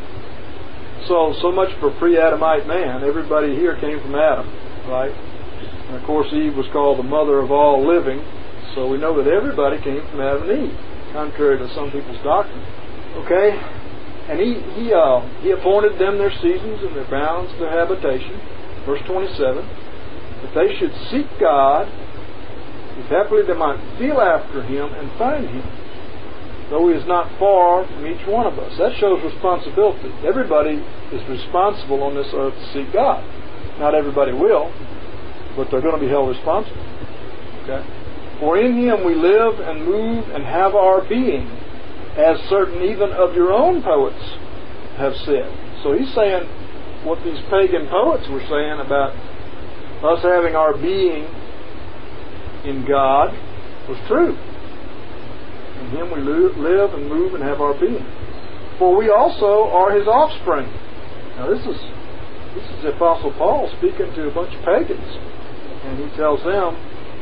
So, so much for pre-Adamite man. Everybody here came from Adam, right? And of course Eve was called the mother of all living, so we know that everybody came from Adam and Eve, contrary to some people's doctrine. Okay? And he he uh, he appointed them their seasons and their bounds, their habitation. Verse twenty-seven, that they should seek God, if happily they might feel after Him and find Him, though He is not far from each one of us. That shows responsibility. Everybody is responsible on this earth to seek God. Not everybody will, but they're going to be held responsible. Okay? For in Him we live and move and have our being, as certain even of your own poets have said. So he's saying what these pagan poets were saying about us having our being in God was true. In Him we live and move and have our being. For we also are His offspring. Now this is this is the Apostle Paul speaking to a bunch of pagans. And he tells them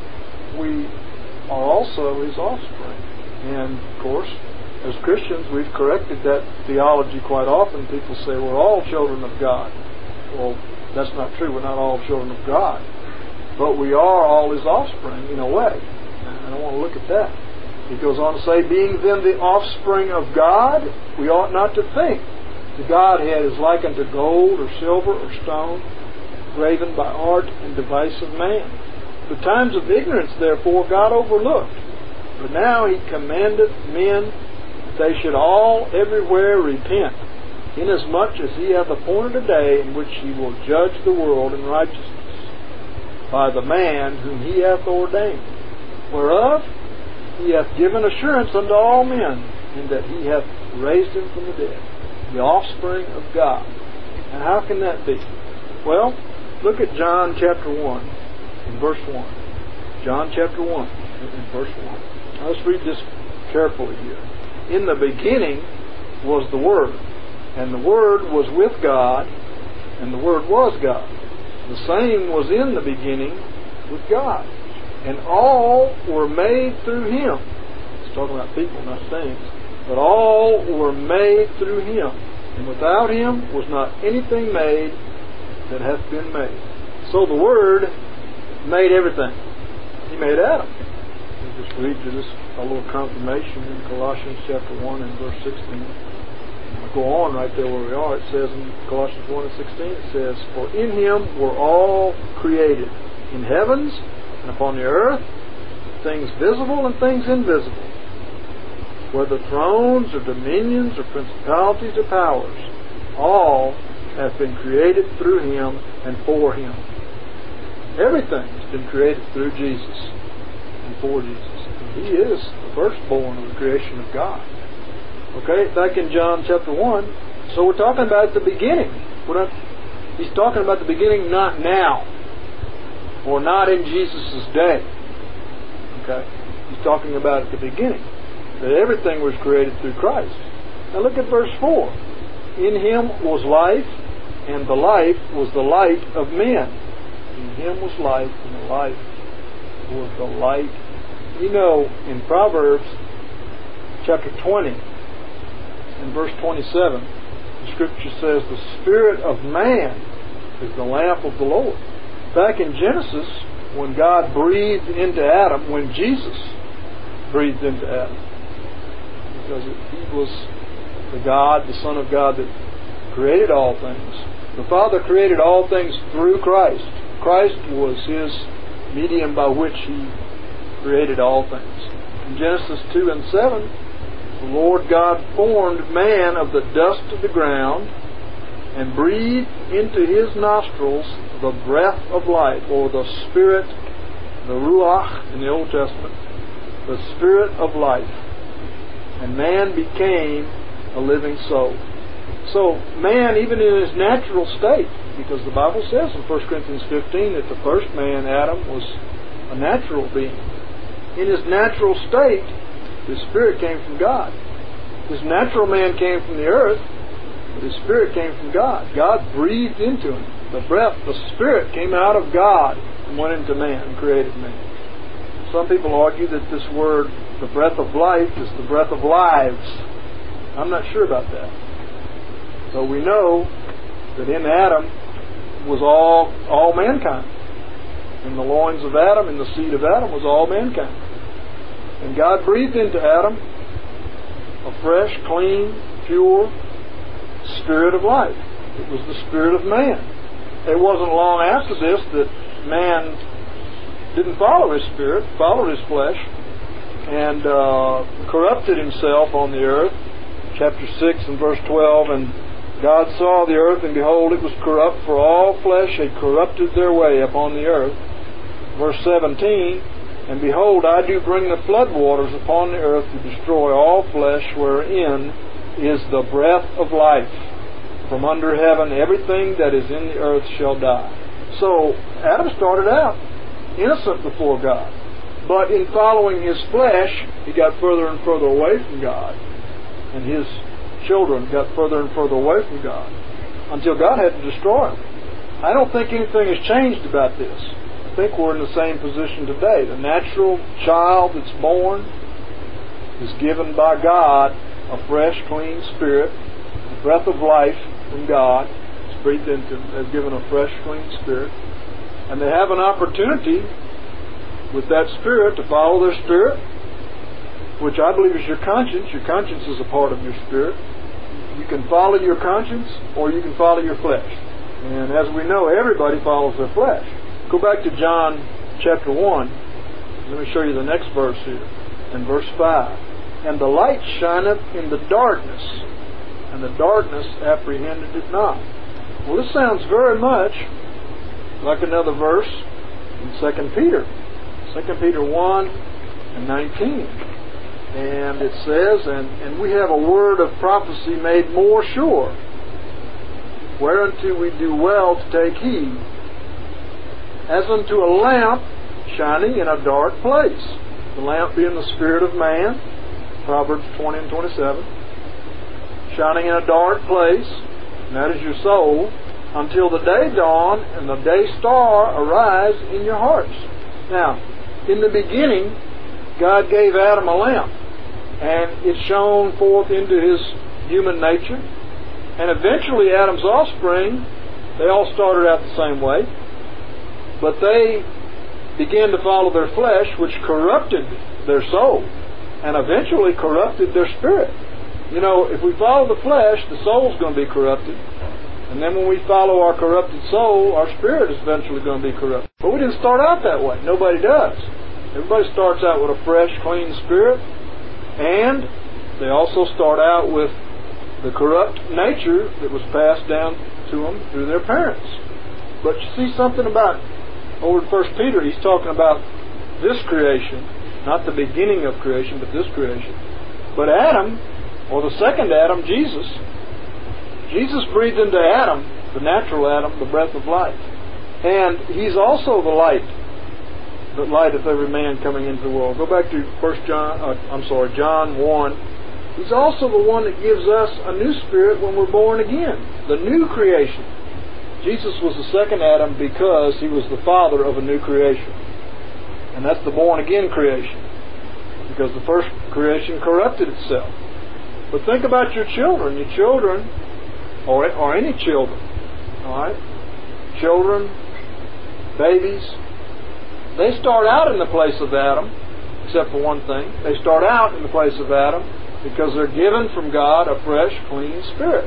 we are also His offspring. And of course, as Christians, we've corrected that theology quite often. People say we're all children of God. Well, that's not true. We're not all children of God. But we are all His offspring in a way. And I don't want to look at that. He goes on to say, being then the offspring of God, we ought not to think the Godhead is likened to gold or silver or stone, graven by art and device of man. The times of ignorance, therefore, God overlooked. But now He commandeth men they should all everywhere repent, inasmuch as He hath appointed a day in which He will judge the world in righteousness by the man whom He hath ordained, whereof He hath given assurance unto all men, in that He hath raised Him from the dead, the offspring of God. And how can that be? Well, look at John chapter one, in verse one. John chapter one, in verse one. Now let's read this carefully here. In the beginning was the Word, and the Word was with God, and the Word was God. The same was in the beginning with God. And all were made through Him. It's talking about people, not things. But all were made through Him. And without Him was not anything made that hath been made. So the Word made everything. He made Adam. We'll just read you this a little confirmation in Colossians chapter one and verse sixteen. I'll go on right there where we are. It says in Colossians one and sixteen, it says, for in Him were all created, in heavens and upon the earth, things visible and things invisible, whether thrones or dominions or principalities or powers, all have been created through Him and for Him. Everything has been created through Jesus and for Jesus. He is the firstborn of the creation of God. Okay, back in John chapter one. So we're talking about the beginning. We're not, he's talking about the beginning not now, or not in Jesus' day. Okay, he's talking about at the beginning, that everything was created through Christ. Now look at verse four. In Him was life, and the life was the light of men. In Him was life, and the life was the light. You know, in Proverbs chapter twenty and verse twenty-seven, the Scripture says, the spirit of man is the lamp of the Lord. Back in Genesis, when God breathed into Adam, when Jesus breathed into Adam, because He was the God, the Son of God that created all things. The Father created all things through Christ. Christ was His medium by which He created all things. In Genesis two and seven, the Lord God formed man of the dust of the ground and breathed into his nostrils the breath of life, or the spirit, the ruach in the Old Testament, the spirit of life. And man became a living soul. So man, even in his natural state, because the Bible says in First Corinthians fifteen that the first man, Adam, was a natural being. In his natural state, His spirit came from God. His natural man came from the earth, but his spirit came from God. God breathed into him. The breath, the spirit came out of God and went into man and created man. Some people argue that this word, the breath of life, is the breath of lives. I'm not sure about that. So we know that in Adam was all all mankind. In the loins of Adam, in the seed of Adam, was all mankind. And God breathed into Adam a fresh, clean, pure spirit of life. It was the spirit of man. It wasn't long after this that man didn't follow his spirit, followed his flesh, and uh, corrupted himself on the earth. Chapter six and verse twelve, and God saw the earth, and behold, it was corrupt, for all flesh had corrupted their way upon the earth. Verse seventeen, and behold, I do bring the flood waters upon the earth to destroy all flesh, wherein is the breath of life. From under heaven everything that is in the earth shall die. So Adam started out innocent before God. But in following his flesh, he got further and further away from God. And his children got further and further away from God, until God had to destroy them. I don't think anything has changed about this. I think we're in the same position today. The natural child that's born is given by God a fresh, clean spirit, the breath of life from God. It's breathed into them. They're given a fresh, clean spirit. And they have an opportunity with that spirit to follow their spirit, which I believe is your conscience. Your conscience is a part of your spirit. You can follow your conscience, or you can follow your flesh. And as we know, everybody follows their flesh. Go back to John chapter one. Let me show you the next verse here. In verse five. And the light shineth in the darkness, and the darkness apprehended it not. Well, this sounds very much like another verse in Second Peter. Second Peter one and nineteen. And it says, and, and we have a word of prophecy made more sure, whereunto we do well to take heed, as unto a lamp shining in a dark place. The lamp being the spirit of man, Proverbs twenty and twenty-seven. Shining in a dark place, and that is your soul, until the day dawn and the day star arise in your hearts. Now, in the beginning, God gave Adam a lamp, and it shone forth into his human nature. And eventually Adam's offspring, they all started out the same way, but they began to follow their flesh, which corrupted their soul, and eventually corrupted their spirit. You know, if we follow the flesh, the soul's going to be corrupted. And then when we follow our corrupted soul, our spirit is eventually going to be corrupted. But we didn't start out that way. Nobody does. Everybody starts out with a fresh, clean spirit. And they also start out with the corrupt nature that was passed down to them through their parents. But you see something about, over in First Peter, he's talking about this creation, not the beginning of creation, but this creation. But Adam, or the second Adam, Jesus, Jesus breathed into Adam, the natural Adam, the breath of life. And he's also the light that lighteth every man coming into the world. Go back to First John, uh, I'm sorry, John one. He's also the one that gives us a new spirit when we're born again, the new creation. Jesus was the second Adam because he was the father of a new creation. And that's the born-again creation, because the first creation corrupted itself. But think about your children. Your children, or, or any children, all right? Children, babies, they start out in the place of Adam, except for one thing. They start out in the place of Adam because they're given from God a fresh, clean spirit,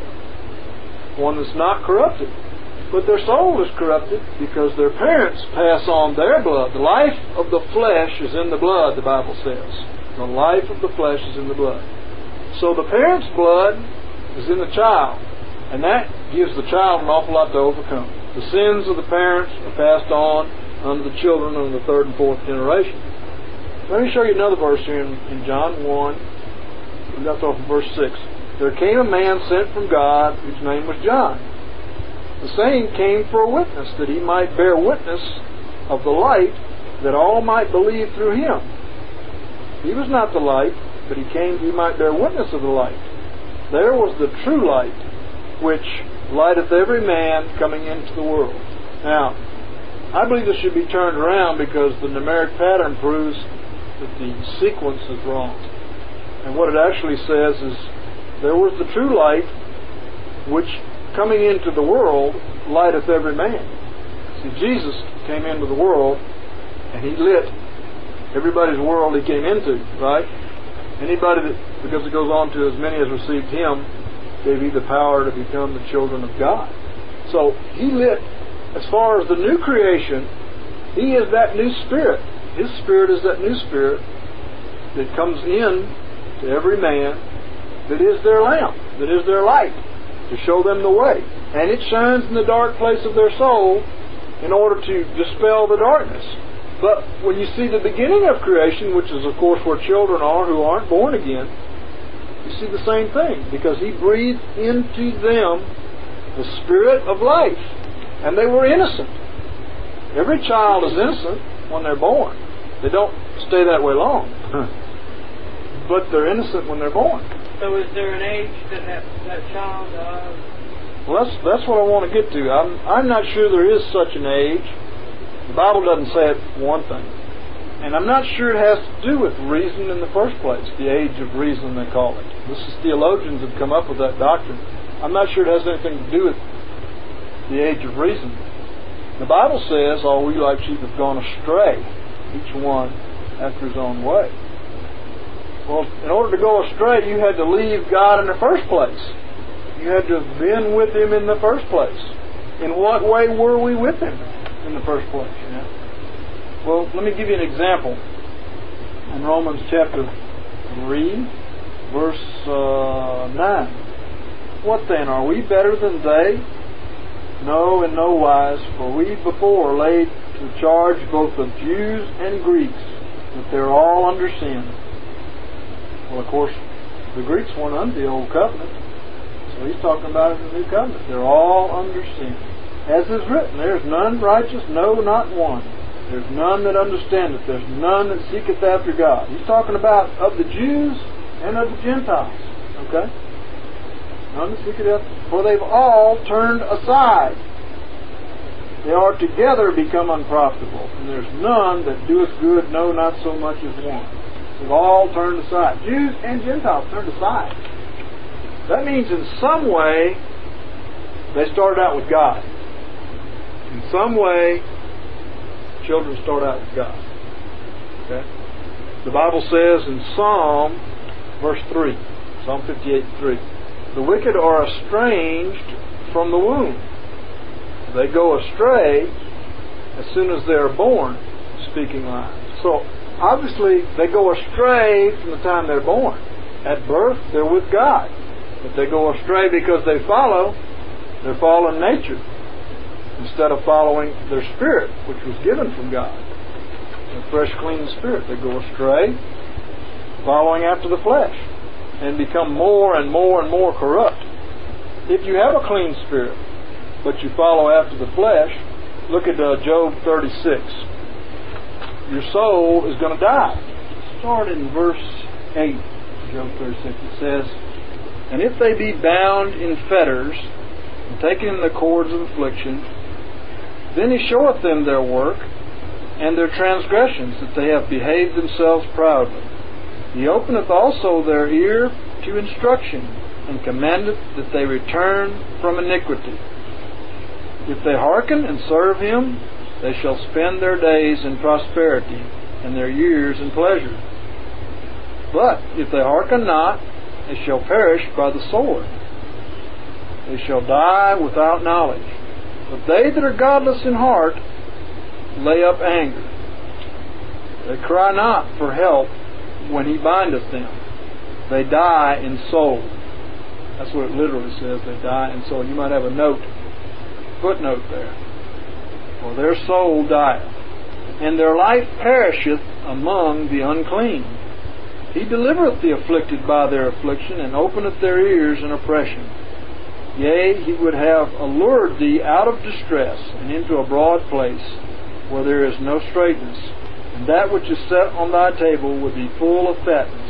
one that's not corrupted. But their soul is corrupted because their parents pass on their blood. The life of the flesh is in the blood, the Bible says. The life of the flesh is in the blood. So the parent's blood is in the child, and that gives the child an awful lot to overcome. The sins of the parents are passed on unto the children in the third and fourth generation. Let me show you another verse here in, in John one. We got to off in verse six. There came a man sent from God, whose name was John. The same came for a witness, that he might bear witness of the light, that all might believe through him. He was not the light, but he came that he might bear witness of the light. There was the true light, which lighteth every man coming into the world. Now, I believe this should be turned around because the numeric pattern proves that the sequence is wrong. And what it actually says is, there was the true light, which coming into the world lighteth every man. See, Jesus came into the world, and He lit everybody's world He came into, right? Anybody that, because it goes on to, as many as received Him, gave He the power to become the children of God. So He lit, as far as the new creation, He is that new Spirit. His Spirit is that new Spirit that comes in to every man, that is their lamp, that is their light, to show them the way. And it shines in the dark place of their soul in order to dispel the darkness. But when you see the beginning of creation, which is of course where children are who aren't born again, you see the same thing, because He breathed into them the Spirit of life, and they were innocent. Every child is innocent when they're born. They don't stay that way long, but they're innocent when they're born. So is there an age that that, that child uh, Well, that's that's what I want to get to. I'm I'm not sure there is such an age. The Bible doesn't say it for one thing, and I'm not sure it has to do with reason in the first place. The age of reason, they call it. This is theologians have come up with that doctrine. I'm not sure it has anything to do with the age of reason. The Bible says, "All we like sheep have gone astray, each one after his own way." Well, in order to go astray, you had to leave God in the first place. You had to have been with Him in the first place. In what way were we with Him in the first place? You know? Well, let me give you an example. In Romans chapter three, verse uh, nine. What then? Are we better than they? No, in no wise. For we before laid to charge both of Jews and Greeks that they're all under sin. Well, of course, the Greeks weren't under the old covenant. So he's talking about it in the new covenant. They're all under sin. As is written, there's none righteous, no, not one. There's none that understandeth. There's none that seeketh after God. He's talking about of the Jews and of the Gentiles. Okay? None that seeketh after. For they've all turned aside. They are together become unprofitable. And there's none that doeth good, no, not so much as one. They've all turned aside. Jews and Gentiles turned aside. That means in some way they started out with God. In some way, children start out with God. Okay? The Bible says in Psalm, verse three, Psalm fifty-eight, three, the wicked are estranged from the womb. They go astray as soon as they are born, speaking lies. So, obviously, they go astray from the time they're born. At birth, they're with God. But they go astray because they follow their fallen nature instead of following their spirit, which was given from God. A fresh, clean spirit. They go astray, following after the flesh, and become more and more and more corrupt. If you have a clean spirit, but you follow after the flesh, look at uh, Job thirty-six. Your soul is going to die. Start in verse eight, Job thirty-six. It says, and if they be bound in fetters, and taken in the cords of affliction, then He showeth them their work, and their transgressions, that they have behaved themselves proudly. He openeth also their ear to instruction, and commandeth that they return from iniquity. If they hearken and serve Him, they shall spend their days in prosperity, and their years in pleasure. But if they hearken not, they shall perish by the sword. They shall die without knowledge. But they that are godless in heart lay up anger. They cry not for help when He bindeth them. They die in soul. That's what it literally says, they die in soul. You might have a note, footnote there. For their soul dieth, and their life perisheth among the unclean. He delivereth the afflicted by their affliction, and openeth their ears in oppression. Yea, He would have allured thee out of distress, and into a broad place, where there is no straightness. And that which is set on thy table would be full of fatness. A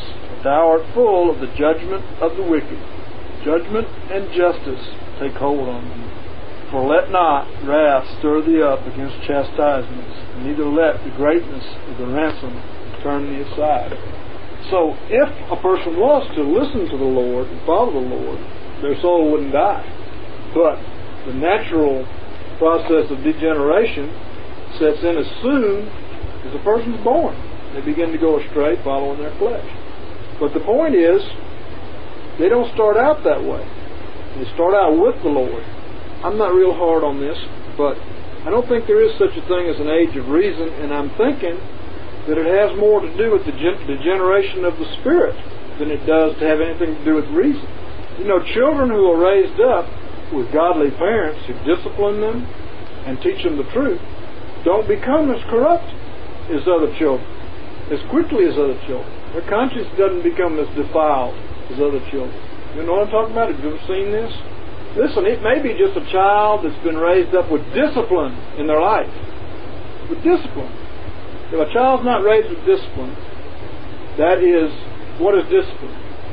thou art full of the judgment of the wicked. Judgment and justice take hold on thee. For let not wrath stir thee up against chastisements, neither let the greatness of the ransom turn thee aside. So, if a person was to listen to the Lord and follow the Lord, their soul wouldn't die. But the natural process of degeneration sets in as soon as a person's born. They begin to go astray, following their flesh. But the point is, they don't start out that way. They start out with the Lord. I'm not real hard on this, but I don't think there is such a thing as an age of reason, and I'm thinking that it has more to do with the degeneration of the spirit than it does to have anything to do with reason. You know, children who are raised up with godly parents who discipline them and teach them the truth don't become as corrupt as other children, as quickly as other children. Their conscience doesn't become as defiled as other children. You know what I'm talking about? Have you ever seen this? Listen, it may be just a child that's been raised up with discipline in their life. With discipline. If a child's not raised with discipline, that is, what is discipline?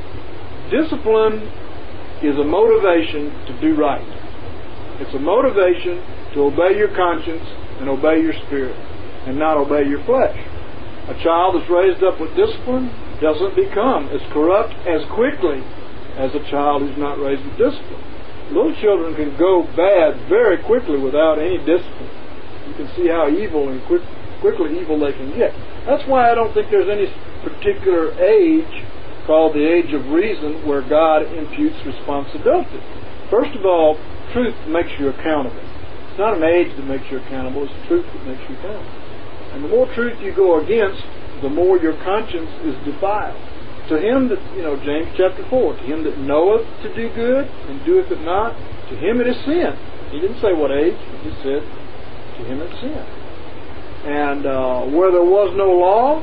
Discipline is a motivation to do right. It's a motivation to obey your conscience and obey your spirit, and not obey your flesh. A child that's raised up with discipline doesn't become as corrupt as quickly as a child who's not raised with discipline. Little children can go bad very quickly without any discipline. You can see how evil and quick, quickly evil they can get. That's why I don't think there's any particular age called the age of reason where God imputes responsibility. First of all, truth makes you accountable. It's not an age that makes you accountable, it's truth that makes you accountable. And the more truth you go against, the more your conscience is defiled. To him that, you know, James chapter four, to him that knoweth to do good and doeth it not, to him it is sin. He didn't say what age, he said, to him it's sin. And uh, where there was no law,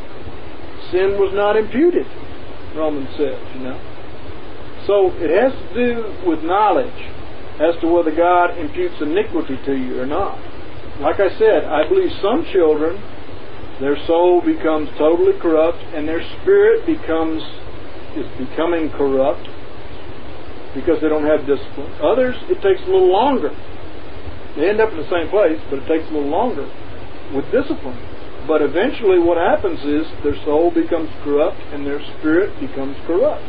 sin was not imputed, Romans says, you know. So it has to do with knowledge as to whether God imputes iniquity to you or not. Like I said, I believe some children, their soul becomes totally corrupt and their spirit becomes is becoming corrupt because they don't have discipline. Others, it takes a little longer. They end up in the same place, but it takes a little longer with discipline. But eventually what happens is their soul becomes corrupt and their spirit becomes corrupt.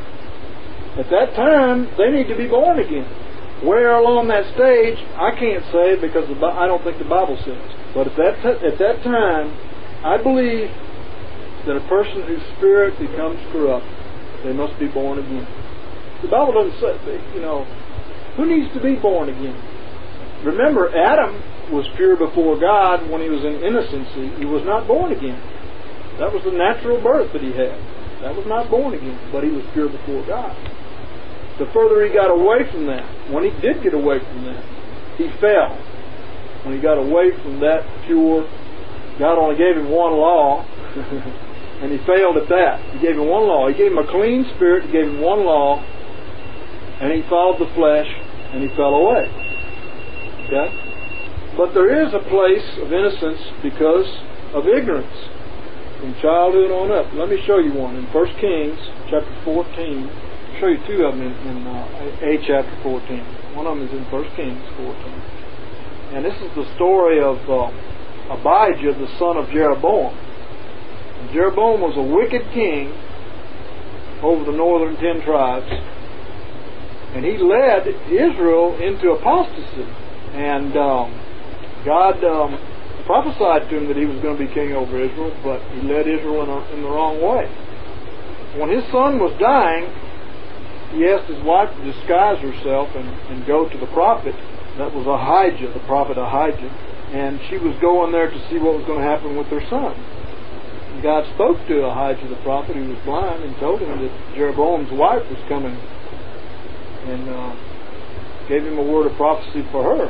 At that time, they need to be born again. Where along that stage, I can't say because the, I don't think the Bible says. But at that t- at that time, I believe that a person whose spirit becomes corrupt, they must be born again. The Bible doesn't say, you know, who needs to be born again? Remember, Adam was pure before God when he was in innocency. He was not born again. That was the natural birth that he had. That was not born again, but he was pure before God. The further he got away from that, when he did get away from that, he fell. When he got away from that pure, God only gave him one law, and he failed at that. He gave him one law. He gave him a clean spirit, he gave him one law, and he followed the flesh, and he fell away. Okay? But there is a place of innocence because of ignorance, from childhood on up. Let me show you one. In First Kings, chapter fourteen, I'll show you two of them in, in uh, A chapter fourteen. One of them is in First Kings fourteen. And this is the story of uh, Abijah, the son of Jeroboam. And Jeroboam was a wicked king over the northern ten tribes. And he led Israel into apostasy. And um, God um, prophesied to him that he was going to be king over Israel, but he led Israel in, a, in the wrong way. When his son was dying, he asked his wife to disguise herself and, and go to the prophet. That was Ahijah, the prophet Ahijah. And she was going there to see what was going to happen with their son. And God spoke to Ahijah the prophet, who was blind, and told him that Jeroboam's wife was coming, and uh, gave him a word of prophecy for her,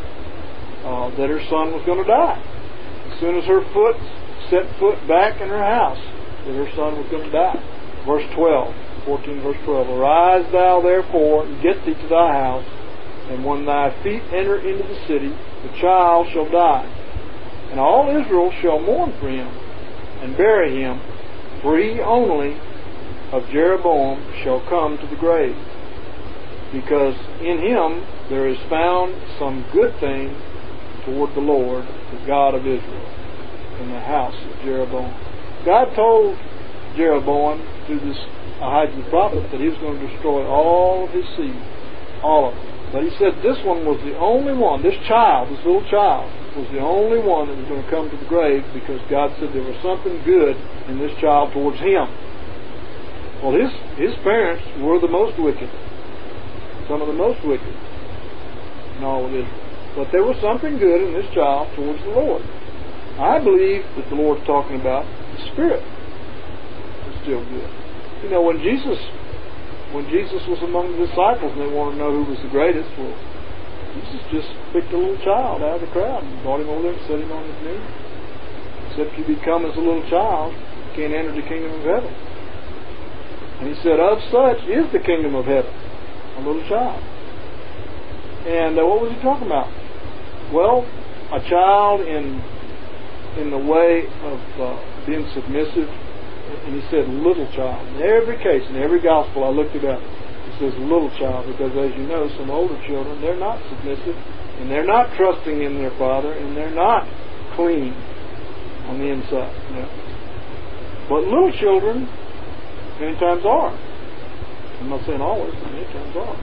uh, that her son was going to die. As soon as her foot set foot back in her house, that her son was going to die. Verse twelve, fourteen verse twelve, Arise thou therefore, and get thee to thy house, and when thy feet enter into the city, the child shall die. And all Israel shall mourn for him, and bury him, for he only of Jeroboam shall come to the grave, because in him there is found some good thing toward the Lord, the God of Israel, in the house of Jeroboam. God told Jeroboam through this Ahijah the prophet that he was going to destroy all of his seed, all of them. But he said this one was the only one, this child, this little child, was the only one that was going to come to the grave, because God said there was something good in this child towards him. Well, his his parents were the most wicked, some of the most wicked in all of Israel. But there was something good in this child towards the Lord. I believe that the Lord's talking about the Spirit is still good. You know, when Jesus when Jesus was among the disciples and they wanted to know who was the greatest, well, Jesus just picked a little child out of the crowd and brought him over there and set him on his knee. Except you become as a little child, you can't enter the kingdom of heaven. And he said, of such is the kingdom of heaven, a little child. And uh, what was he talking about? Well, a child in in the way of uh, being submissive. And he said little child. In every case, in every gospel I looked it up, it says little child, because as you know, some older children, they're not submissive, and they're not trusting in their father, and they're not clean on the inside. You know? But little children many times are. I'm not saying always, but many times are.